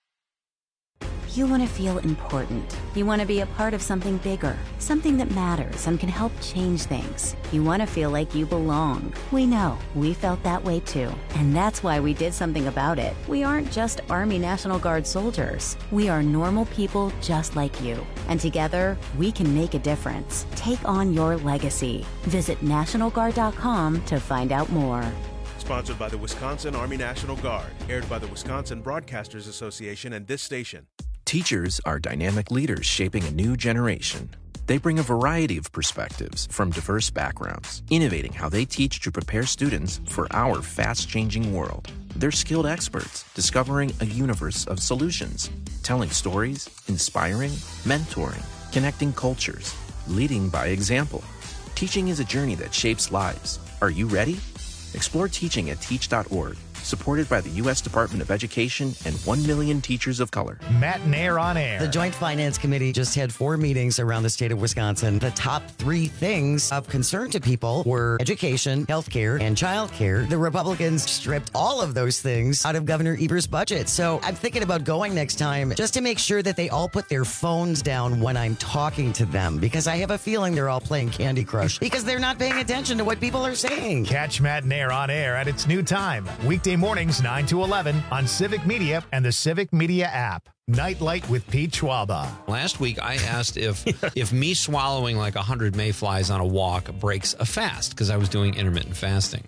You want to feel important. You want to be a part of something bigger, something that matters and can help change things. You want to feel like you belong. We know. We felt that way too. And that's why we did something about it. We aren't just Army National Guard soldiers. We are normal people just like you. And together, we can make a difference. Take on your legacy. Visit NationalGuard.com to find out more. Sponsored by the Wisconsin Army National Guard. Aired by the Wisconsin Broadcasters Association and this station. Teachers are dynamic leaders shaping a new generation. They bring a variety of perspectives from diverse backgrounds, innovating how they teach to prepare students for our fast-changing world. They're skilled experts, discovering a universe of solutions, telling stories, inspiring, mentoring, connecting cultures, leading by example. Teaching is a journey that shapes lives. Are you ready? Explore teaching at teach.org. Supported by the U.S. Department of Education and 1 million teachers of color. Matt Nair on air. The Joint Finance Committee just had 4 meetings around the state of Wisconsin. The top 3 things of concern to people were education, healthcare, and childcare. The Republicans stripped all of those things out of Governor Evers' budget. So I'm thinking about going next time just to make sure that they all put their phones down when I'm talking to them, because I have a feeling they're all playing Candy Crush because they're not paying attention to what people are saying. Catch Matt Nair on air at its new time. Weekday mornings 9 to 11 on Civic Media and the Civic Media app. Nightlight with Pete Schwaba. Last week, I asked if me swallowing like 100 mayflies on a walk breaks a fast, because I was doing intermittent fasting.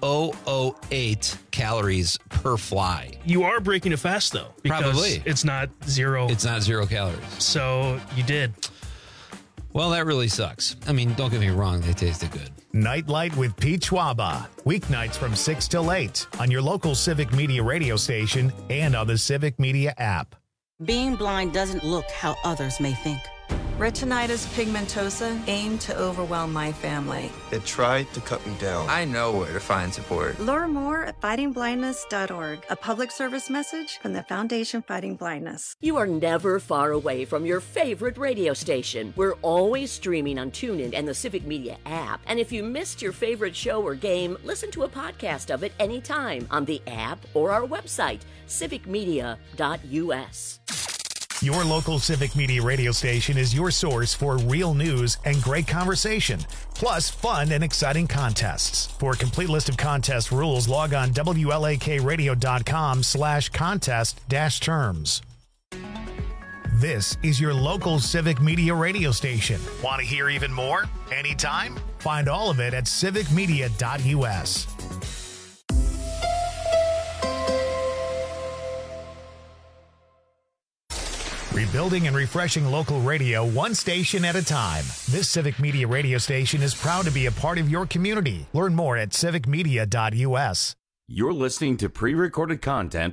0.008 calories per fly. You are breaking a fast, though. Because Probably. It's not zero. It's not 0 calories. So you did. Well, that really sucks. I mean, don't get me wrong, they tasted good. Nightlight with Pete Schwaba. Weeknights from 6 till 8 on your local Civic Media radio station and on the Civic Media app. Being blind doesn't look how others may think. Retinitis pigmentosa aimed to overwhelm my family. It tried to cut me down. I know where to find support. Learn more at fightingblindness.org. A public service message from the Foundation Fighting Blindness. You are never far away from your favorite radio station. We're always streaming on TuneIn and the Civic Media app. And if you missed your favorite show or game, listen to a podcast of it anytime on the app or our website, civicmedia.us. Your local Civic Media radio station is your source for real news and great conversation, plus fun and exciting contests. For a complete list of contest rules, log on WLAKradio.com/contest-terms. This is your local Civic Media radio station. Want to hear even more? Anytime? Find all of it at civicmedia.us. Rebuilding and refreshing local radio one station at a time. This Civic Media radio station is proud to be a part of your community. Learn more at civicmedia.us. You're listening to pre-recorded content.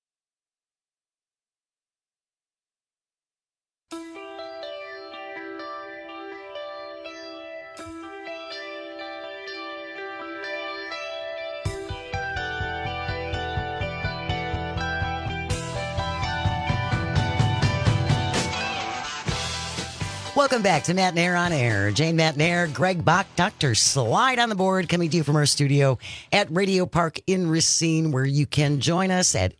Welcome back to Matt Nair on Air. Jane Matt Nair, Greg Bach, Dr. Slide on the board, coming to you from our studio at Radio Park in Racine, where you can join us at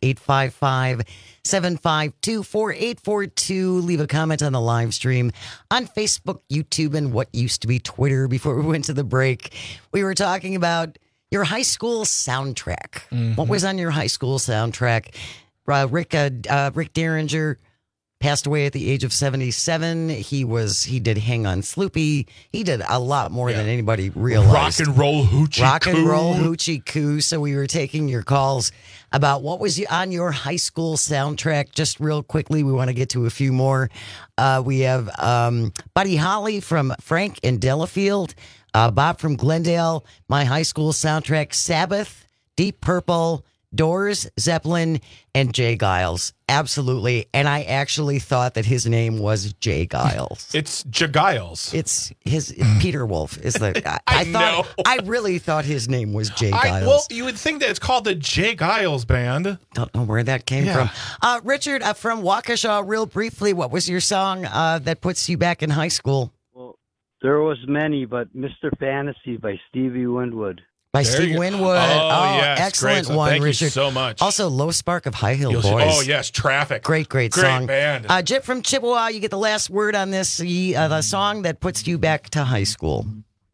855-752-4842. Leave a comment on the live stream on Facebook, YouTube, and what used to be Twitter. Before we went to the break, we were talking about your high school soundtrack. Mm-hmm. What was on your high school soundtrack? Rick Derringer passed away at the age of 77. He did Hang on Sloopy. He did a lot more than anybody realized. Rock and roll hoochie coo. So we were taking your calls about what was on your high school soundtrack. Just real quickly, we want to get to a few more. We have Buddy Holly from Frank and Delafield. Bob from Glendale. My high school soundtrack, Sabbath, Deep Purple, Doors, Zeppelin, and Jay Giles. Absolutely. And I actually thought that his name was Jay Giles. It's Jay Giles. It's his Peter Wolf is the I really thought his name was Jay Giles. Well, you would think that it's called the Jay Giles Band. Don't know where that came from. Richard, from Waukesha, real briefly, what was your song that puts you back in high school? Well, there was many, but Mr. Fantasy by Stevie Winwood. By Steve Winwood. Oh, yes. Excellent Great. one, Thank Richard. you so much. Also, Low Spark of High Hill Boys. Oh, yes. Traffic. Great song. Band. Jip from Chippewa, you get the last word on this. The song that puts you back to high school.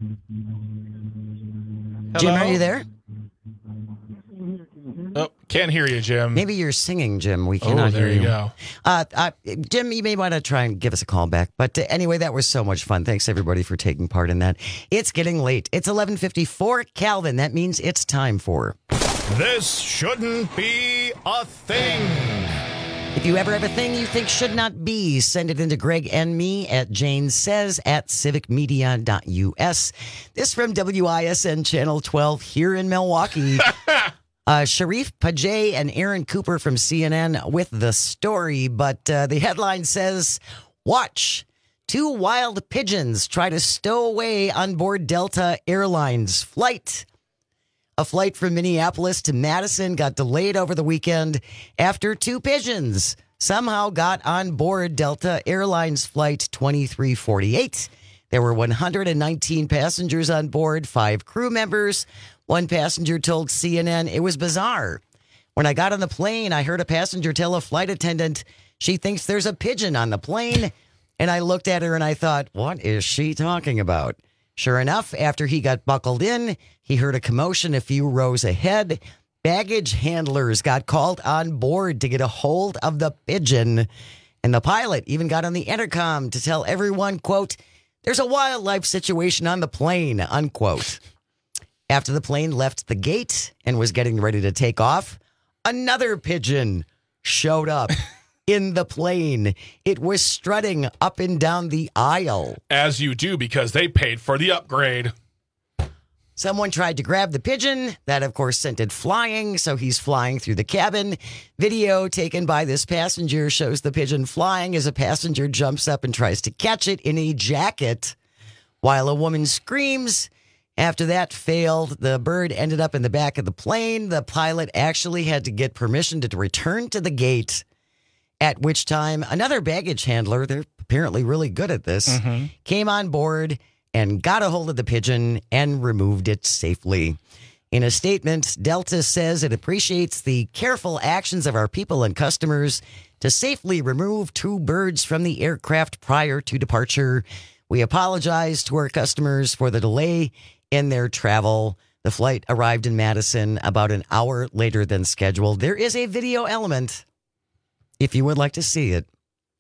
Hello? Jim, are you there? Oh, can't hear you, Jim. Maybe you're singing, Jim. We cannot hear you. There you go. Jim, you may want to try and give us a call back. But anyway, that was so much fun. Thanks, everybody, for taking part in that. It's getting late. It's 11:54. Calvin, that means it's time for... This shouldn't be a thing. If you ever have a thing you think should not be, send it into Greg and me at janesays@civicmedia.us. This from WISN Channel 12 here in Milwaukee. Sharif Pajay and Aaron Cooper from CNN with the story, but the headline says, watch, 2 wild pigeons try to stow away on board Delta Airlines flight. A flight from Minneapolis to Madison got delayed over the weekend after 2 pigeons somehow got on board Delta Airlines flight 2348. There were 119 passengers on board, 5 crew members. One passenger told CNN it was bizarre. When I got on the plane, I heard a passenger tell a flight attendant she thinks there's a pigeon on the plane. And I looked at her and I thought, what is she talking about? Sure enough, after he got buckled in, he heard a commotion a few rows ahead. Baggage handlers got called on board to get a hold of the pigeon. And the pilot even got on the intercom to tell everyone, quote, there's a wildlife situation on the plane, unquote. After the plane left the gate and was getting ready to take off, another pigeon showed up in the plane. It was strutting up and down the aisle. As you do, because they paid for the upgrade. Someone tried to grab the pigeon. That, of course, sent it flying, so he's flying through the cabin. Video taken by this passenger shows the pigeon flying as a passenger jumps up and tries to catch it in a jacket while a woman screams. After that failed, the bird ended up in the back of the plane. The pilot actually had to get permission to return to the gate, at which time another baggage handler, they're apparently really good at this, came on board and got a hold of the pigeon and removed it safely. In a statement, Delta says it appreciates the careful actions of our people and customers to safely remove 2 birds from the aircraft prior to departure. We apologize to our customers for the delay in their travel. The flight arrived in Madison about an hour later than scheduled. There is a video element if you would like to see it.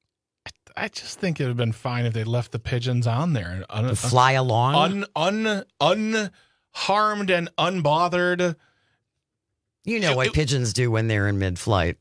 I just think it would have been fine if they left the pigeons on there. To fly along? Unharmed and unbothered. You know what pigeons do when they're in mid-flight.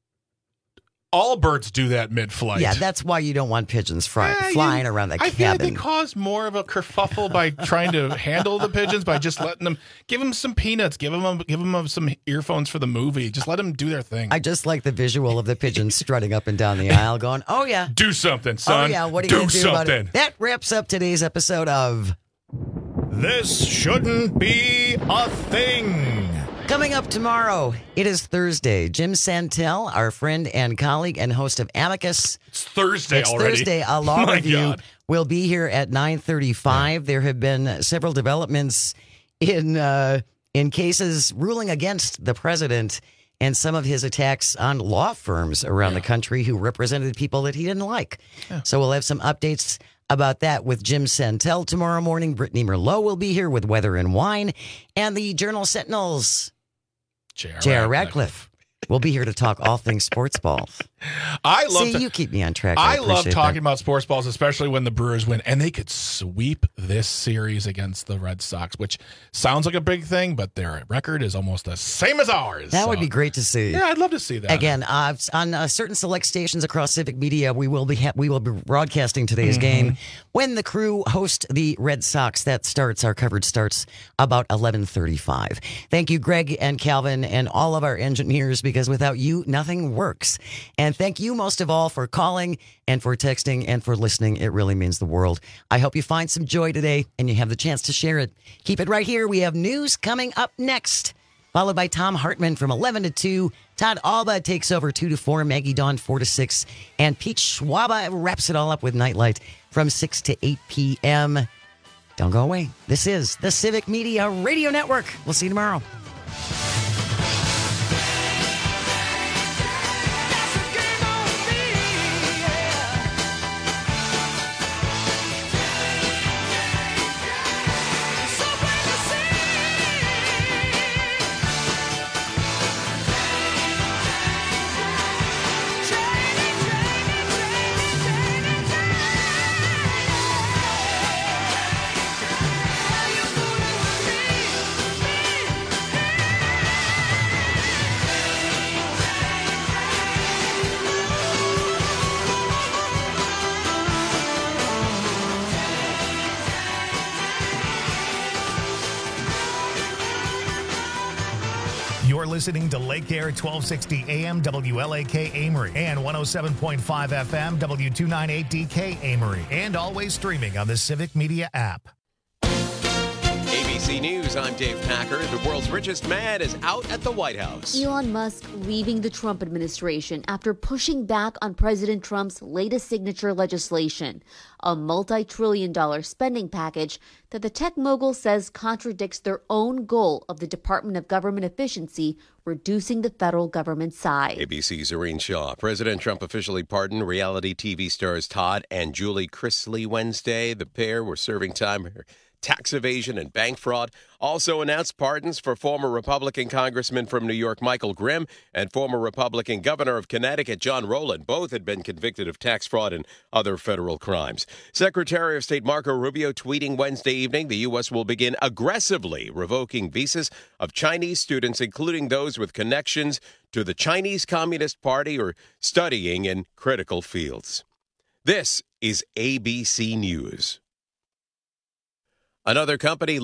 All birds do that mid-flight. Yeah, that's why you don't want pigeons flying around the cabin. I feel like they cause more of a kerfuffle by trying to handle the pigeons by just letting them, give them some peanuts, give them some earphones for the movie. Just let them do their thing. I just like the visual of the pigeons strutting up and down the aisle going, oh yeah. Do something, son. Oh yeah, what are you going to do about it? That wraps up today's episode of This Shouldn't Be a Thing. Coming up tomorrow, it is Thursday. Jim Santel, our friend and colleague and host of Amicus. It's Thursday already. It's Thursday. A law review will be here at 9:35. There have been several developments in cases ruling against the president and some of his attacks on law firms around the country who represented people that he didn't like. Yeah. So we'll have some updates about that with Jim Santel tomorrow morning. Brittany Merlot will be here with Weather and Wine. And the Journal Sentinel's J.R. Radcliffe We'll be here to talk all things sports balls. You keep me on track. I love talking about sports balls, especially when the Brewers win, and they could sweep this series against the Red Sox, which sounds like a big thing, but their record is almost the same as ours. That would be great to see. Yeah, I'd love to see that. Again, on certain select stations across Civic Media, we will be broadcasting today's game when the Crew host the Red Sox. Our coverage starts about 11:35. Thank you, Greg and Calvin, and all of our engineers, because without you, nothing works. And thank you most of all for calling and for texting and for listening. It really means the world. I hope you find some joy today and you have the chance to share it. Keep it right here. We have news coming up next, followed by Tom Hartman from 11 to 2. Todd Alba takes over 2 to 4. Maggie Dawn 4 to 6. And Pete Schwaba wraps it all up with Nightlight from 6 to 8 p.m. Don't go away. This is the Civic Media Radio Network. We'll see you tomorrow. You're listening to Lake Air 1260 AM WLAK Amory and 107.5 FM W298DK Amory, and always streaming on the Civic Media app. ABC News, I'm Dave Packer. The world's richest man is out at the White House. Elon Musk leaving the Trump administration after pushing back on President Trump's latest signature legislation, a multi-trillion-dollar spending package that the tech mogul says contradicts their own goal of the Department of Government Efficiency, reducing the federal government size. ABC's Irene Shaw. President Trump officially pardoned reality TV stars Todd and Julie Chrisley Wednesday. The pair were serving time for tax evasion and bank fraud. Also announced pardons for former Republican Congressman from New York Michael Grimm and former Republican Governor of Connecticut John Rowland. Both had been convicted of tax fraud and other federal crimes. Secretary of State Marco Rubio tweeting Wednesday evening the U.S. will begin aggressively revoking visas of Chinese students, including those with connections to the Chinese Communist Party or studying in critical fields. This is ABC News. Another company